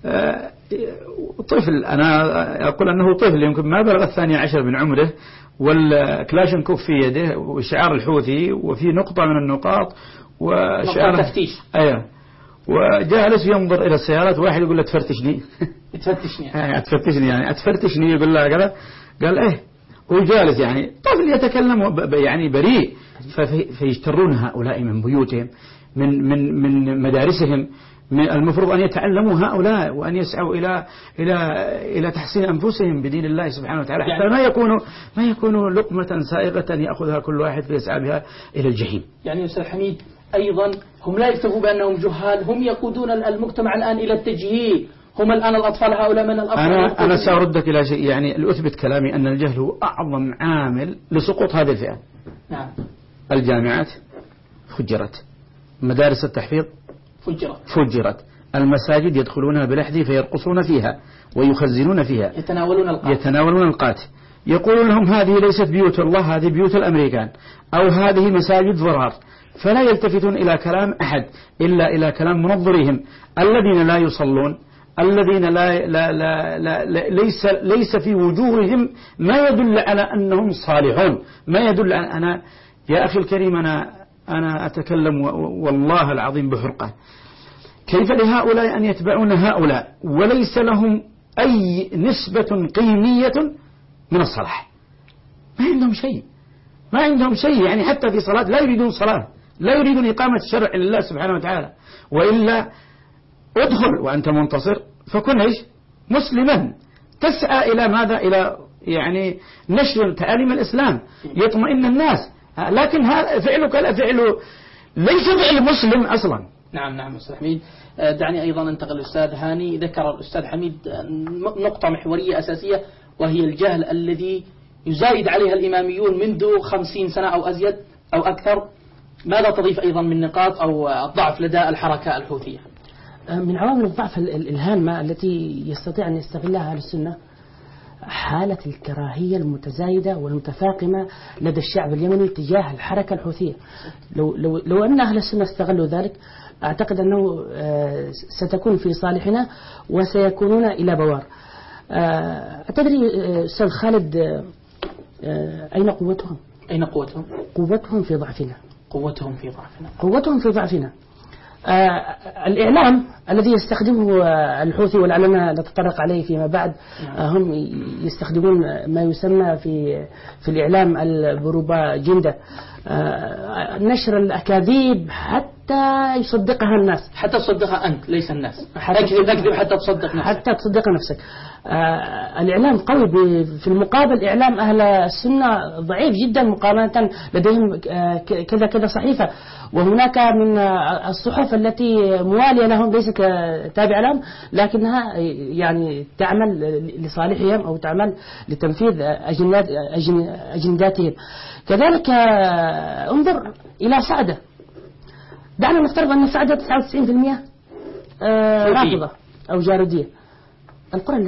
طفل، أنا أقول أنه طفل يمكن ما بلغ 12 من عمره، والكلاشنكوف في يده وشعار الحوثي، وفي نقطة من النقاط وشعار تفتيش، أيوه، وجالس ينظر إلى السيارات، واحد يقول له تفتشني يعني أتفتشني، يقول له كذا، قال إيه، وجالس يعني طفل يتكلم يعني بريء. فيجترون هؤلاء من بيوتهم، من مدارسهم، المفروض أن يتعلموا هؤلاء وأن يسعوا إلى تحسين أنفسهم بدين الله سبحانه وتعالى، حتى ما يكونوا لقمة سائغة يأخذها كل واحد فيسعى بها إلى الجحيم. يعني أستاذ حميد، أيضا هم لا يكتفوا بأنهم جهال، هم يقودون المجتمع الآن إلى التجهيل، هم الآن الأطفال هؤلاء من الأفضل. أنا سأردك إلى شيء يعني لأثبت كلامي أن الجهل هو أعظم عامل لسقوط هذه الفئة. نعم. الجامعات فجرت، مدارس التحفيظ فجرت، المساجد يدخلونها بلحدي فيرقصون فيها ويخزنون فيها، يتناولون القات، يقولون لهم هذه ليست بيوت الله، هذه بيوت الأمريكان، أو هذه مساجد ضرار، فلا يلتفتون إلى كلام أحد إلا إلى كلام منظريهم الذين لا يصلون، الذين ليس في وجوههم ما يدل على أنهم صالحون، ما يدل على أنا يا أخي الكريم أنا أتكلم والله العظيم بحرقة. كيف لهؤلاء أن يتبعون هؤلاء وليس لهم أي نسبة قيمية من الصلاح؟ ما عندهم شيء يعني حتى في صلاة لا يريدون صلاة، لا يريدون إقامة شرع لله سبحانه وتعالى. وإلا ادخل وأنت منتصر فكن إيش مسلما، تسعى إلى ماذا؟ إلى يعني نشر تعاليم الإسلام، يطمئن الناس. لكن فعلك لا فعله، ليس فعل مسلم أصلا. نعم أستاذ حميد. دعني أيضا أنتقل للأستاذ هاني. ذكر الأستاذ حميد نقطة محورية أساسية وهي الجهل الذي يزايد عليها الإماميون منذ 50 سنة أو أزيد أو أكثر. ماذا تضيف أيضا من نقاط أو الضعف لدى الحركة الحوثية؟ من عوامل الضعف الهامة التي يستطيع أن يستغلها أهل السنة حالة الكراهية المتزايدة والمتفاقمة لدى الشعب اليمني تجاه الحركة الحوثية. لو أن أهل السنة استغلوا ذلك أعتقد أنه ستكون في صالحنا وسيكونون إلى بوار. أتدري أستاذ خالد أين قوتهم؟ قوتهم في ضعفنا. قوتهم في ضعفنا. الإعلام الذي يستخدمه الحوثي ولعلنا نتطرق عليه فيما بعد، هم يستخدمون ما يسمى في الإعلام البروباغندا، نشر الأكاذيب حتى يصدقها الناس، حتى تصدقها أنت ليس الناس، تكذب حتى تصدق نفسك، حتى تصدق نفسك. الإعلام قوي، في المقابل إعلام أهل السنة ضعيف جدا مقارنة، لديهم كذا صحيفة، وهناك من الصحف التي موالية لهم ليست تابعة لهم لكنها يعني تعمل لصالحهم أو تعمل لتنفيذ أجنداتهم. كذلك انظر إلى سعدة. دعنا نفترض أن سعدة 99% رافضة أو جاردية. القرى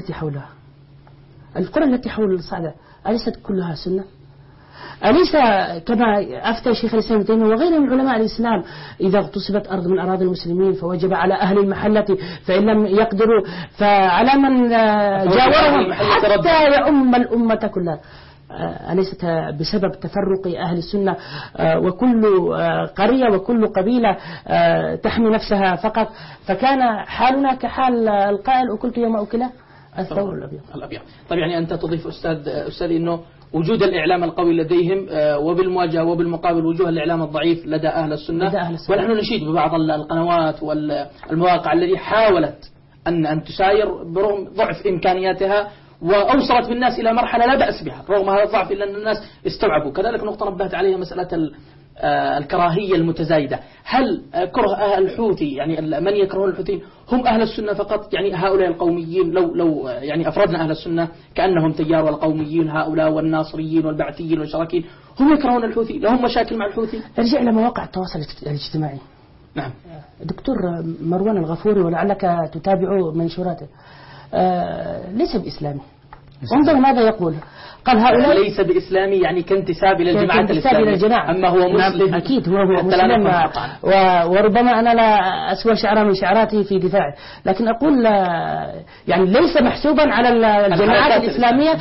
التي حول سعدة أليست كلها سنة؟ أليس كما أفتى شيخ الإسلام ابن تيمية وغيره من علماء الإسلام إذا اغتصبت أرض من أراضي المسلمين فوجب على أهل المحلة، فإن لم يقدروا فعلى من جاورهم حتى يؤم الأمة كلها. أليست بسبب تفرق أهل السنة وكل قرية وكل قبيلة تحمي نفسها فقط، فكان حالنا كحال القائل أكلت يوم أكله الثور الأبيض. طيب يعني أنت تضيف أستاذ إنه وجود الإعلام القوي لديهم وبالمواجهة وبالمقابل وجوه الإعلام الضعيف لدى أهل السنة. ونحن نشيد ببعض القنوات والمواقع التي حاولت أن تساير برغم ضعف إمكانياتها وأوصلت بالناس إلى مرحلة لا بأس بها رغم هذا الضعف، إلا أن الناس استوعبوا. كذلك نقطة نبهت عليها مسألة الكراهية المتزايدة. هل كره أهل الحوثي يعني من يكرهون الحوثيين هم أهل السنة فقط؟ يعني هؤلاء القوميين لو يعني أفردنا أهل السنة كأنهم تيار، والقوميين هؤلاء والناصريين والبعثيين والشراكين هم يكرهون الحوثي، لهم مشاكل مع الحوثي؟ ارجع إلى مواقع التواصل الاجتماعي. نعم. دكتور مروان الغفوري ولعلك تتابع منشوراته ليس بإسلامي. انظر ماذا يقول. قال هؤلاء ليس بإسلامي يعني كانتساب إلى الجماعة الإسلامية، أما هو مسلم. أكيد هو مسلم، وربما أنا لا أسوى شعرة من شعراته في دفاعه، لكن أقول يعني ليس محسوبا على الجماعات الإسلامية.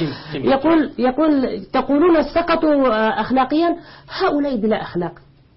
يقول تقولون سقطوا أخلاقيا، هؤلاء بلا أخلاق.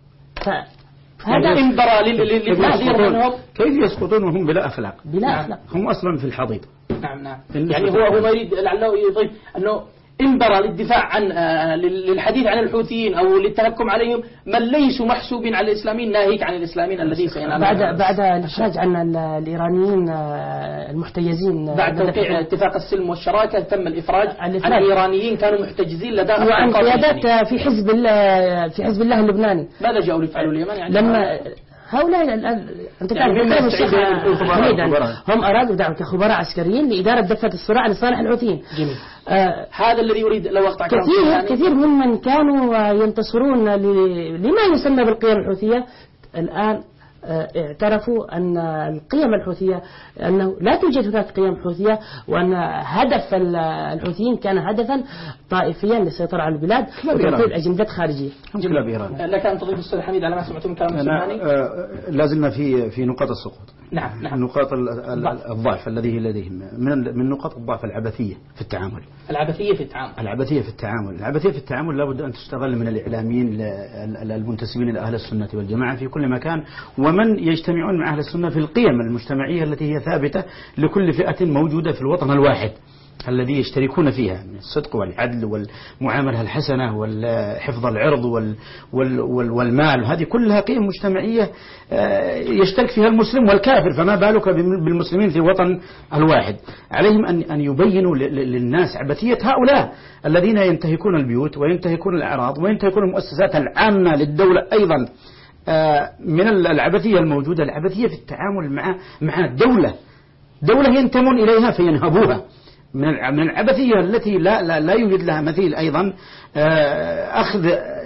هذا انبرى للتحذير منهم. كيف يسقطون وهم بلا أخلاق؟ أخلاق. هم أصلا في الحضيض. نعم. يعني هو يريد لعله يضيف أنه انبرى للدفاع عن للحديث عن الحوثيين أو للتهكم عليهم من ليسوا محسوبين على الإسلاميين، ناهيك عن الإسلاميين الذين سينالون بعد الإخراج عن الإيرانيين المحتجزين بعد توقيع اتفاق السلم والشراكة. تم الإفراج عن الإيرانيين كانوا محتجزين لدى وعن قيادات في حزب الله اللبناني. ماذا جاءوا ليفعلوا اليمن يعني لما هؤلاء أنت تعرف يعني الشيخ هم أرادوا دعوة كخبراء عسكريين لإدارة دفة الصراع لصالح الحوثيين. جميل. هذا الذي يريد لو أقطع كثير ممن كانوا ينتصرون لما يسمى بالقيم الحوثية الآن اعترفوا أن القيم الحوثية أنه لا توجد هناك قيم حوثية، وأن هدف الحوثيين كان هدفا طائفيا للسيطرة على البلاد وتنفيذ أجندات خارجية. كلها بإيران. لك أن تضيف أستاذ حميد على ما سمعتم من كلام السلماني. لازلنا في نقاط السقوط. نعم. نقاط الضعف الذي لديهم من نقاط الضعف العبثية في التعامل. العبثية في التعامل لابد أن تستغل من الإعلاميين المنتسبين إلى أهل السنة والجماعة في كل مكان، ومن يجتمعون مع أهل السنة في القيم المجتمعية التي هي ثابتة لكل فئة موجودة في الوطن الواحد الذي يشتركون فيها من الصدق والعدل والمعاملة الحسنة وحفظ العرض والمال. هذه كلها قيم مجتمعية يشترك فيها المسلم والكافر، فما بالك بالمسلمين في الوطن الواحد. عليهم أن يبينوا للناس عبثية هؤلاء الذين ينتهكون البيوت وينتهكون الأعراض وينتهكون المؤسسات العامة للدولة. أيضا من العبثية الموجودة العبثية في التعامل مع دولة ينتمون إليها فينهبوها. من العبثية التي لا يوجد لها مثيل أيضا أخذ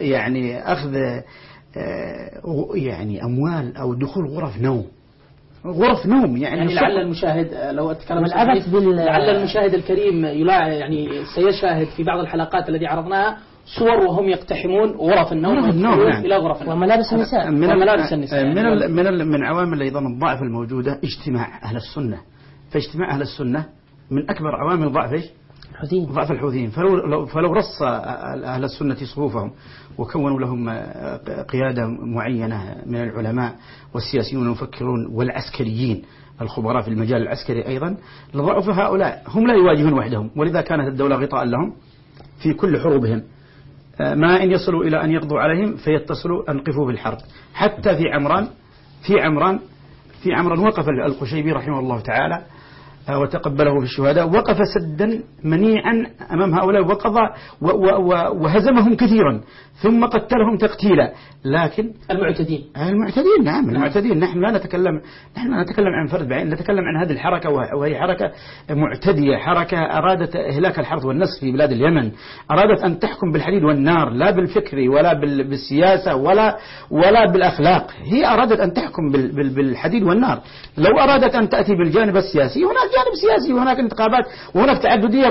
أموال أو دخول غرف نوم يعني لعل المشاهد لو أتكلم لعل المشاهد الكريم يعني سيشاهد في بعض الحلقات التي عرضناها صور وهم يقتحمون غرف النوم إلى غرف النوم وملابس النساء. من عوامل أيضا الضعف الموجودة اجتماع أهل السنة. فاجتماع أهل السنة من أكبر عوامل ضعف الحوثيين. فلو رص أهل السنة صفوفهم وكونوا لهم قيادة معينة من العلماء والسياسيين والمفكرون والعسكريين الخبراء في المجال العسكري أيضا لضعف هؤلاء. هم لا يواجهون وحدهم، ولذا كانت الدولة غطاء لهم في كل حروبهم. ما إن يصلوا إلى أن يقضوا عليهم فيتصلوا أن قفوا بالحرب. حتى في عمران وقف القشيبي رحمه الله تعالى وتقبله في الشهداء، وقف سدا منيعا أمام هؤلاء وهزمهم كثيرا ثم قتلهم تقتيلا. لكن المعتدين نعم المعتدين. نحن لا نتكلم عن فرد بعين، نتكلم عن هذه الحركة، وهي حركة معتدية، حركة أرادت إهلاك الحرث والنسل في بلاد اليمن، أرادت أن تحكم بالحديد والنار، لا بالفكر ولا بالسياسة ولا بالأخلاق. هي أرادت أن تحكم بالحديد والنار. لو أرادت أن تأتي بالجانب السياسي، هناك جانب سياسي وهناك انتخابات وهناك تعددية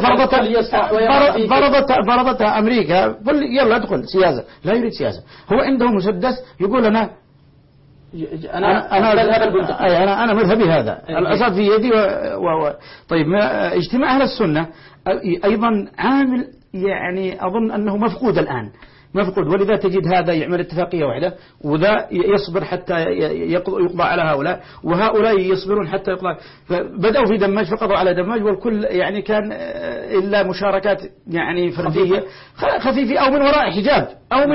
فرضتها أمريكا. قل يلا ادخل سياسة. لا يريد سياسة، هو عنده مسدس يقول أنا مذهبي هذا، الأسد في يدي طيب اجتماع أهل السنة أيضا عامل يعني أظن أنه مفقود الآن، ولذا تجد هذا يعمل اتفاقية واحدة وذا يصبر حتى يقضى على هؤلاء، وهؤلاء يصبرون حتى يقضى. بدأوا في دماج فقضوا على دماج، والكل يعني كان إلا مشاركات يعني فردية خفيفة أو من وراء حجاب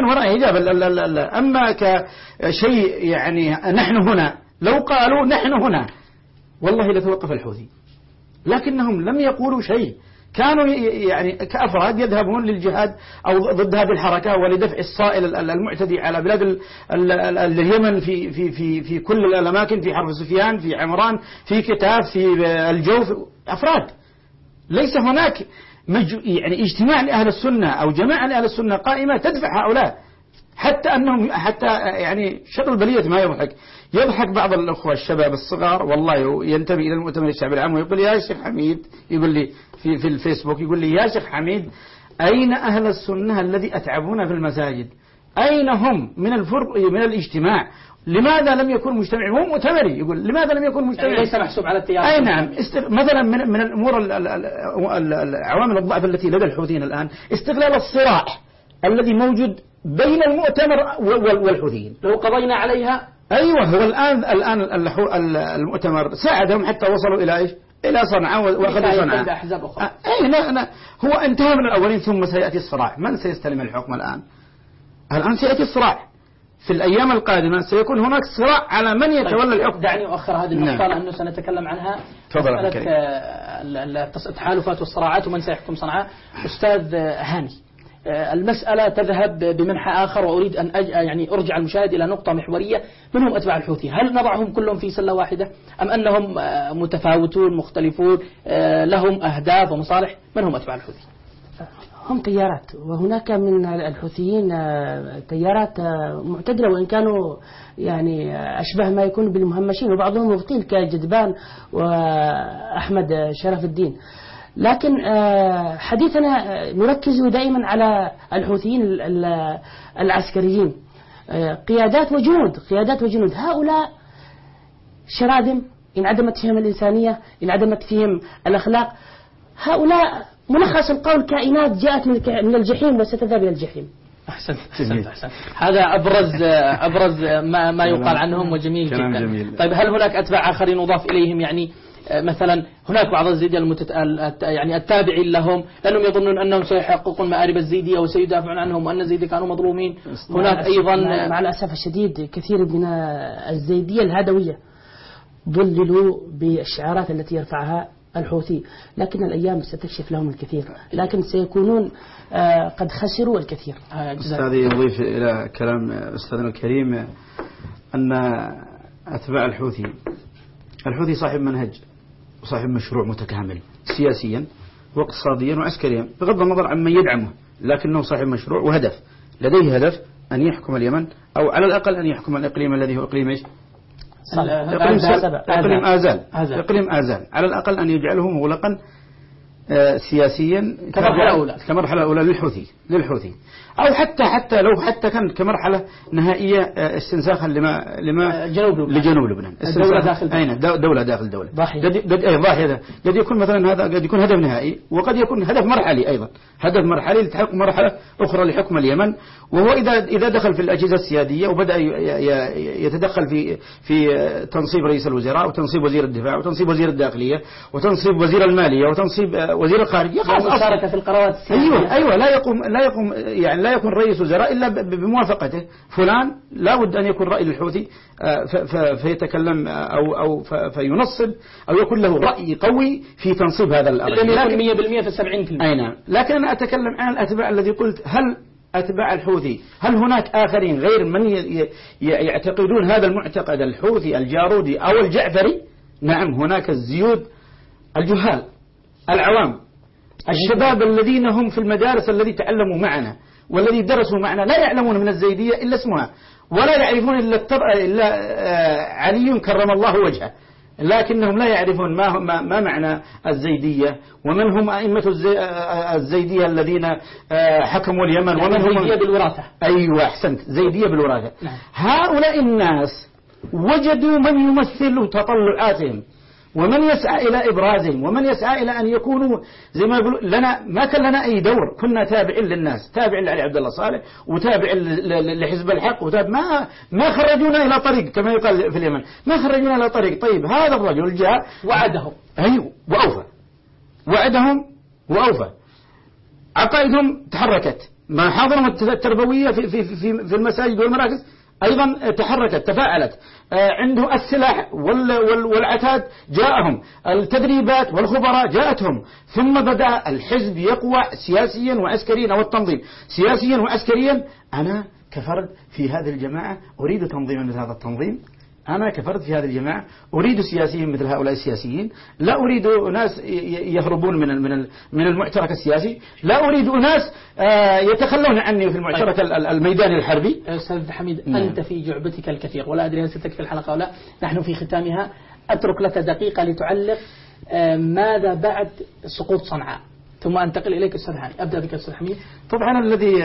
أما كشيء يعني نحن هنا، لو قالوا نحن هنا والله لتوقف الحوثي، لكنهم لم يقولوا شيء. كانوا يعني كأفراد يذهبون للجهاد أو ضد هذه الحركة ولدفع الصائل المعتدي على بلاد اليمن في كل الأماكن، في حرب سفيان، في عمران، في كتاف، في الجوف. أفراد، ليس هناك يعني اجتماع لأهل السنة أو جماعة لأهل السنة قائمة تدفع هؤلاء. حتى يعني شر البلية ما يضحك بعض الأخوة الشباب الصغار والله ينتمي إلى المؤتمر الشعبي العام ويقول لي يا شيخ حميد، يقول لي في الفيسبوك، يقول لي يا شيخ حميد أين أهل السنة الذي أتعبون في المساجد؟ أين هم من من الاجتماع؟ لماذا لم يكن مجتمع؟ هو مؤتمري، يقول لماذا لم يكن مجتمع؟ يعني ليس محسوب على التيار. أي نعم. مثلا من الأمور عوامل الضعف التي لدى الحوثيين الآن استغلال الصراع الذي موجود بين المؤتمر والحوثيين. لو قضينا عليها أيوة، هو الآن المؤتمر ساعدهم حتى وصلوا إلى إيش؟ إلى صنعاء وأخذوا صنعاء. أحزاب أخرى. هو انتهى من الأولين ثم سيأتي الصراع. من سيستلم الحكم الآن سيأتي الصراع. في الأيام القادمة سيكون هناك صراع على من يتولى الحكم. دعني أؤخر هذه النقطة لأنه سنتكلم عنها. مسألة التحالفات والصراعات ومن سيحكم صنعاء. أستاذ هاني، المسألة تذهب بمنحى آخر، وأريد أن يعني أرجع المشاهد إلى نقطة محورية. من هم أتباع الحوثي؟ هل نضعهم كلهم في سلة واحدة أم أنهم متفاوتون مختلفون لهم أهداف ومصالح؟ من هم أتباع الحوثي؟ هم تيارات، وهناك من الحوثيين تيارات معتدلة، وإن كانوا يعني أشبه ما يكون بالمهمشين، وبعضهم مبطيل كجدبان وأحمد شرف الدين. لكن حديثنا نركز دائما على الحوثيين العسكريين، قيادات وجنود. هؤلاء شرادم، انعدمت فيهم الإنسانية، انعدمت فيهم الأخلاق. هؤلاء ملخص القول كائنات جاءت من الجحيم وستذهب إلى الجحيم. أحسنت. هذا أبرز ما يقال عنهم، وجميل جدا. جميل. طيب، هل هناك أتباع آخرين نضاف إليهم؟ يعني مثلا هناك بعض الزيدية يعني التابعين لهم، لأنهم يظنون أنهم سيحققون مآرب الزيدية وسيدافعون عنهم، وأن الزيدية كانوا مظلومين. هناك أيضا مع الأسف الشديد كثير من الزيدية الهدوية ضللوا بالشعارات التي يرفعها الحوثي، لكن الأيام ستكشف لهم الكثير، لكن سيكونون قد خسروا الكثير. أستاذي يضيف إلى كلام أستاذنا الكريم أن أتباع الحوثي صاحب منهج وصاحب مشروع متكامل سياسيا واقتصاديا وعسكريا، بغض النظر عن من يدعمه، لكنه صاحب مشروع وهدف. لديه هدف أن يحكم اليمن، أو على الأقل أن يحكم الإقليم الذي هو إقليم إيش؟ إقليم آذان، على الأقل أن يجعله مغلقا سياسيا كمرحلة أولى للحوثي، أو حتى كان كمرحلة نهائية استنساخا لجنوب لبنان، دولة داخل دولة ضاحية. قد يكون مثلا هذا قد يكون هدف نهائي، وقد يكون هدف مرحلي أيضا، هدف مرحلي لتحقق مرحلة أخرى لحكم اليمن. وهو إذا دخل في الأجهزة السيادية وبدأ يتدخل في تنصيب رئيس الوزراء، وتنصيب وزير الدفاع، وتنصيب وزير الداخلية، وتنصيب وزير المالية، وتنصيب وزير الخارجية، مشاركة في القرارات السياسية. أيوة لا يكون رئيس وزراء إلا بموافقته. فلان لا بد أن يكون رأي للحوثي فيتكلم أو فينصب، أو يكون له رأي قوي في تنصيب هذا الأمر. لم يكن 100% في 70%. أي نعم. لكن أنا أتكلم عن الأتباع الذي قلت، هل أتباع الحوثي هل هناك آخرين غير من يعتقدون هذا المعتقد الحوثي الجارودي أو الجعفري؟ نعم، هناك الزيود، الجهال، العوام، الشباب الذين هم في المدارس، الذي تعلموا معنا والذي درسوا معنا، لا يعلمون من الزيدية إلا اسمها، ولا يعرفون إلا علي كرم الله وجهه، لكنهم لا يعرفون ما معنى الزيدية، ومن هم أئمة الزيدية الذين حكموا اليمن، ومن هم زيدية بالوراثة. أيوة، أحسنت، زيدية بالوراثة. هؤلاء الناس وجدوا من يمثل تطلعاتهم، ومن يسعى إلى إبرازهم، ومن يسعى إلى أن يكونوا زي ما يقولوا ما كان لنا أي دور، كنا تابعين للناس، تابع لعلي عبد الله صالح، وتابع لحزب الحق، ما خرجونا إلى طريق كما يقال في اليمن، ما خرجونا إلى طريق. طيب، هذا الرجل جاء وعدهم، أيوه، وعدهم وأوفى. عقائدهم تحركت، محاضرهم التربوية في المساجد والمراكز أيضا تحركت، تفاعلت. عنده السلاح والعتاد جاءهم، التدريبات والخبراء جاءتهم، ثم بدأ الحزب يقوى سياسيا وعسكريا، والتنظيم سياسيا وعسكريا. أنا كفرد في هذه الجماعة أريد تنظيما مثل هذا التنظيم، أنا كفرد في هذه الجماعة أريد سياسيين مثل هؤلاء السياسيين، لا أريد ناس يهربون من المعترك السياسي، لا أريد ناس يتخلون عني في المعترك الميداني الحربي. أستاذ حميد، أنت في جعبتك الكثير، ولا أدري هل ستكفي الحلقة ولا. نحن في ختامها، أترك لك دقيقة لتعلق ماذا بعد سقوط صنعاء، ثم أنتقل إليك أستاذ هاني. أبدأ بك أستاذ حميد. طبعا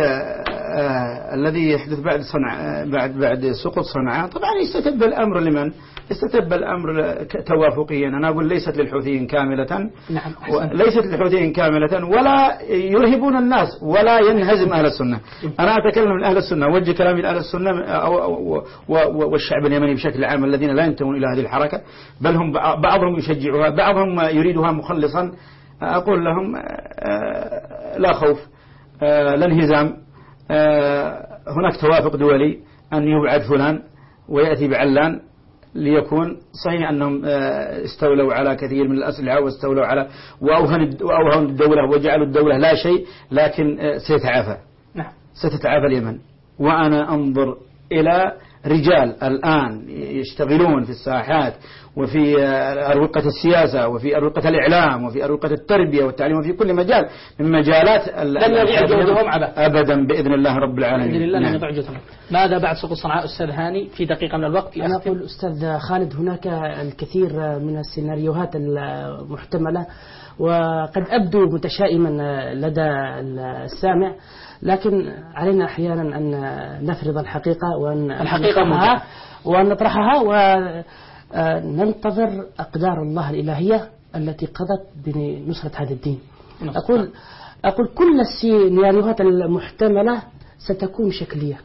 الذي يحدث بعد سقوط صنعاء، طبعا يستتب الأمر لمن؟ يستتب الأمر توافقيا. أنا أقول ليست للحوثيين كاملة، نعم، ليست للحوثيين كاملة، ولا يرهبون الناس، ولا ينهزم أهل السنة. أنا أتكلم من أهل السنة، وجه كلامي لأهل السنة والشعب اليمني بشكل عام، الذين لا ينتمون إلى هذه الحركة، بل هم بعضهم يشجعها، بعضهم يريدها مخلصا. أقول لهم لا خوف، لا انهزام، هناك توافق دولي أن يبعد فلان ويأتي بعلان، ليكون صحيح أنهم استولوا على كثير من الأسلحة واستولوا على وأوهنوا الدولة وجعلوا الدولة لا شيء، لكن سيتعافى. نعم. ستتعافى اليمن. وأنا أنظر إلى رجال الآن يشتغلون في الساحات وفي أروقة السياسة وفي أروقة الإعلام وفي أروقة التربية والتعليم وفي كل مجال من مجالات لن يضيع جهدهم أبدا بإذن الله رب العالمين. بإذن الله لن يضيع جهدهم. ماذا بعد سوق صنعاء أستاذ هاني في دقيقة من الوقت؟ أنا أقول أستاذ خالد هناك الكثير من السيناريوهات المحتملة وقد أبدو متشائما لدى السامع، لكن علينا أحيانا أن نفرض الحقيقة وأن نطرحها وننتظر أقدار الله الإلهية التي قضت بنصرة هذا الدين. أقول كل السيناريوهات المحتملة ستكون شكلية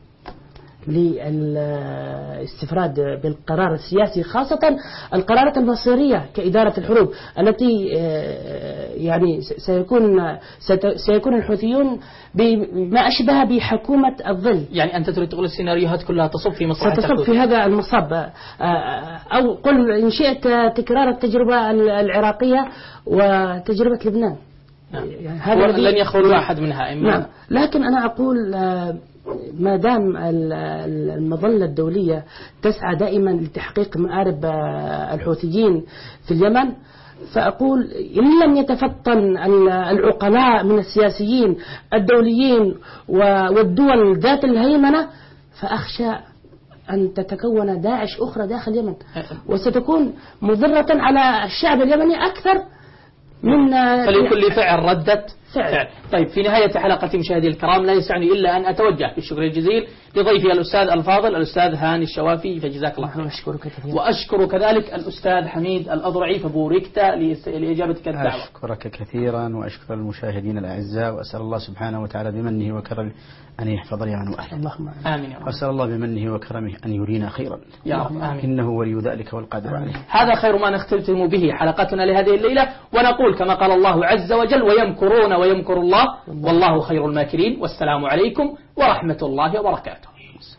للاستفراد بالقرار السياسي، خاصة القرارات المصيرية كإدارة الحروب التي يعني سيكون الحوثيون بما أشبه بحكومة الظل. يعني أنت تريد تقول السيناريوهات كلها تصب في مصلحة الحوثي؟ ستصب في هذا المصب، أو قل إن شئت تكرار التجربة العراقية وتجربة لبنان. يعني هذا لن يخلو أحد منها. نعم. لكن أنا أقول ما دام المظلة الدولية تسعى دائما لتحقيق مآرب الحوثيين في اليمن، فأقول إن لم يتفطن العقلاء من السياسيين الدوليين والدول ذات الهيمنة، فأخشى أن تتكون داعش أخرى داخل اليمن، وستكون مضرة على الشعب اليمني أكثر من فلكل فعل ردت فعل. طيب، في نهاية حلقة مشاهدي الكرام لا يسعني إلا أن أتوجه بالشكر الجزيل لضيفي الأستاذ الفاضل الأستاذ هاني الشوافي، فجزاك الله خير. وأشكر كذلك الأستاذ حميد الأضرعي، فبوركت لإجابتك الدعوة. أشكرك كثيرا وأشكر المشاهدين الأعزاء، وأسأل الله سبحانه وتعالى بمنه وكرمه أن يحفظني عنه أهلا. اللهم آمين. وأسأل الله بمنه وكرمه أن يرينا خيرا يا رب. آمين. إنه ولي ذلك والقادر عليه. هذا خير ما نختتم به حلقتنا لهذه الليلة، ونقول كما قال الله عز وجل: ويمكرون ويمكر الله والله خير الماكرين. والسلام عليكم ورحمة الله وبركاته.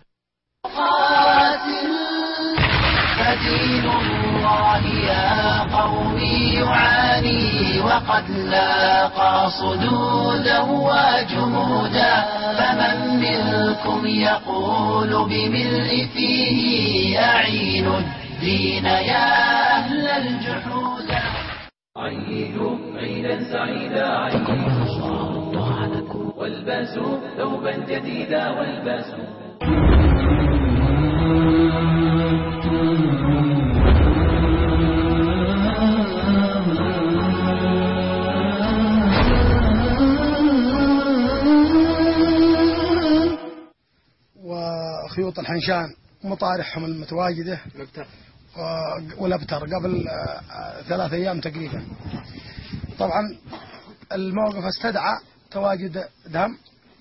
فدين الله يا قوم يعاني وقد لاقى صدودا وجهودا، فمن منكم يقول بملء فيه أعين الدين يا أهل الجحود. عيدوا عيدا سعيدا، عيدوا والباسوا ثوبا جديدا والباسوا. وخيوط الحنشان ومطارحهم المتواجدة والأبتر قبل 3 أيام تقريبا. طبعا الموقف استدعى تواجد دهم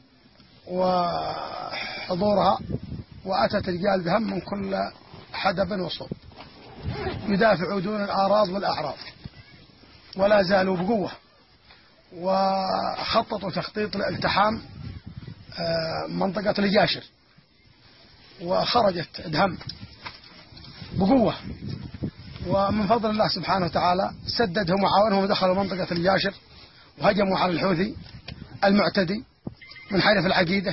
وحضورها، وأتت رجال دهم من كل حدب وصوب يدافعوا دون الأعراض والأعراض، ولا زالوا بقوة، وخططوا تخطيط لالتحام منطقة الجاشر، وخرجت دهم بقوة، ومن فضل الله سبحانه وتعالى سددهم وعاونهم ودخلوا منطقة الجاشر وهجموا على الحوثي المعتدي منحرف العقيدة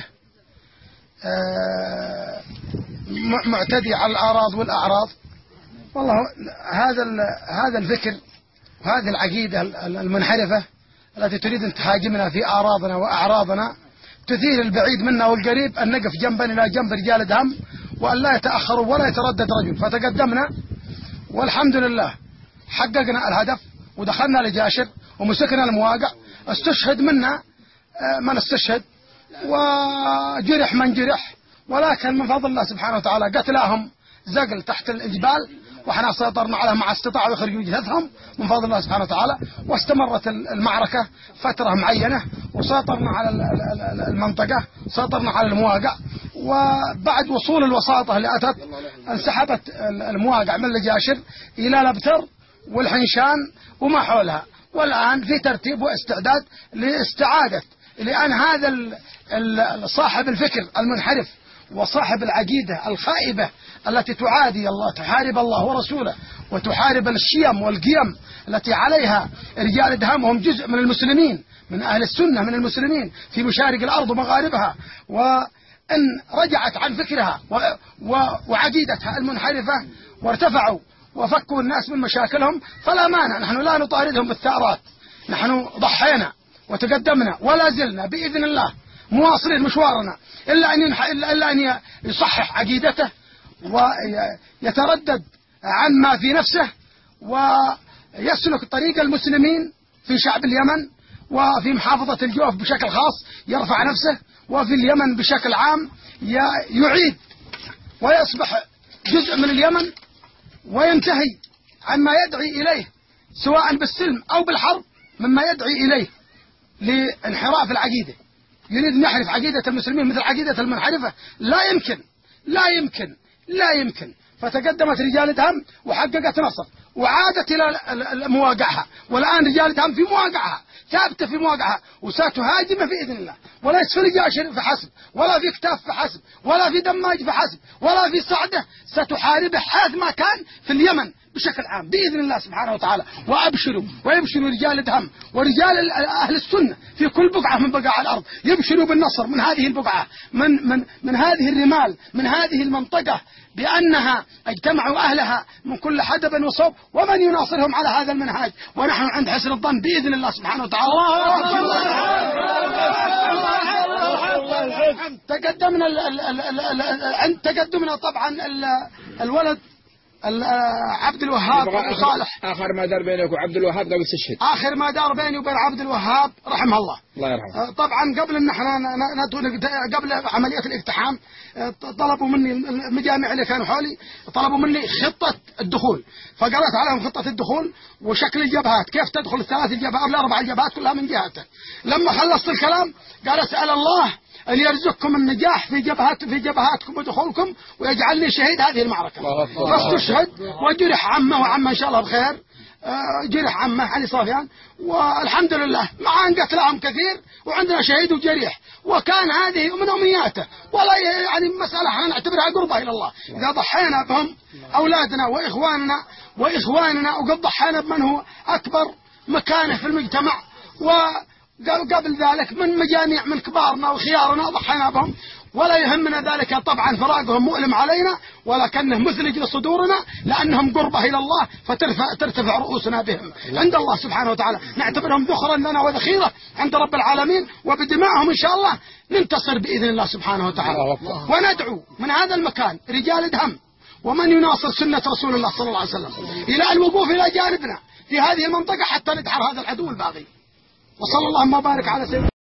معتدي على الأعراض والأعراض. والله هذا الفكر وهذه العقيدة المنحرفة التي تريد أن تهاجمنا في أعراضنا وأعراضنا تثير البعيد منا والقريب أن نقف جنبا إلى جنب رجال دهم، وأن لا يتأخروا ولا يتردد رجل. فتقدمنا والحمد لله حققنا الهدف، ودخلنا لجاشر ومسكنا المواقع. استشهد منا من استشهد وجرح من جرح، ولكن من فضل الله سبحانه وتعالى قتلاهم زقل تحت الجبال، وحنا سيطرنا عليهم مع استطاعوا يخرجوا جثثهم من فضل الله سبحانه وتعالى. واستمرت المعركة فترة معينة، وسيطرنا على المنطقة، سيطرنا على المواقع. وبعد وصول الوساطة اللي أتت انسحبت المواقع من الجاشر إلى الأبتر والحنشان وما حولها، والآن في ترتيب واستعداد لاستعادة، لأن هذا صاحب الفكر المنحرف وصاحب العقيدة الخائبة التي تعادي الله، تحارب الله ورسوله، وتحارب الشيم والقيم التي عليها رجال إدهام، وهم جزء من المسلمين، من أهل السنة، من المسلمين في مشارق الأرض ومغاربها، وإن رجعت عن فكرها وعقيدتها المنحرفة وارتفعوا وفكوا الناس من مشاكلهم فلا مانع، نحن لا نطاردهم بالثارات، نحن ضحينا وتقدمنا ولا زلنا بإذن الله مواصلين مشوارنا إلا أن يصحح عقيدته ويتردد عما في نفسه ويسلك طريق المسلمين في شعب اليمن وفي محافظة الجوف بشكل خاص، يرفع نفسه، وفي اليمن بشكل عام يعيد ويصبح جزء من اليمن وينتهي عما يدعي إليه سواء بالسلم أو بالحرب مما يدعي إليه لانحراف العقيدة. يريد أن يحرف عقيدة المسلمين مثل عقيدة المنحرفة، لا يمكن لا يمكن لا يمكن. فتقدمت رجال إدهام وحققت نصر وعادت إلى مواقعها، والآن رجال إدهام في مواقعها، ثابتة في مواقعها، وستهاجم بإذن الله، وليس في رجاشر فحسب، ولا في كتاف فحسب، ولا في دماج فحسب، ولا في صعدة، ستحاربه حيث ما كان في اليمن بشكل عام بإذن الله سبحانه وتعالى. وأبشروا ويبشروا رجال إدهام ورجال أهل السنة في كل بقعة من بقاع الأرض، يبشروا بالنصر من هذه البقعة، من هذه الرمال، من هذه المنطقة، بأنها اجتمعوا أهلها من كل حدب وصوب، ومن يناصرهم على هذا المنهاج، ونحن عند حسن الظن بإذن الله سبحانه وتعالى. تقدمنا طبعا الولد عبد الوهاب وصالح، آخر ما دار بينك وعبد الوهاب قبل تشهد، آخر ما دار بيني وبين عبد الوهاب رحمه الله، الله يرحمه. طبعا قبل ان احنا قبل عملية الاقتحام طلبوا مني المجامع اللي كانوا حولي، طلبوا مني خطة الدخول، فقرأت عليهم خطة الدخول وشكل الجبهات، كيف تدخل الثلاث الجبهات أو الأربع الجبهات كلها من جهته. لما خلصت الكلام قال أسأل الله أن يرزقكم النجاح في جبهاتكم ودخولكم ويجعلني شهيد هذه المعركة. فاستشهد وجرح عمه، وعمه إن شاء الله بخير، جرح عمه علي صافيان، والحمد لله مع أن قتلهم كثير وعندنا شهيد وجريح، وكان هذه من أمنياته، ولا يعني مسألة احنا نعتبرها قربة إلى الله. إذا ضحينا بهم أولادنا وإخواننا وقد ضحينا بمن هو أكبر مكانه في المجتمع، وقبل ذلك من مجاميع من كبارنا وخيارنا ضحينا بهم، ولا يهمنا ذلك طبعا فراقهم مؤلم علينا، ولكنه مثلج لصدورنا لأنهم قربة إلى الله، فترتفع رؤوسنا بهم عند الله سبحانه وتعالى، نعتبرهم ذخرا لنا وذخيرة عند رب العالمين، وبدمائهم إن شاء الله ننتصر بإذن الله سبحانه وتعالى. وندعو من هذا المكان رجال إدهام ومن يناصر سنة رسول الله صلى الله عليه وسلم إلى الوقوف إلى جانبنا في هذه المنطقة حتى ندحر هذا العدو الباغي. وصلى الله وبارك على سيدنا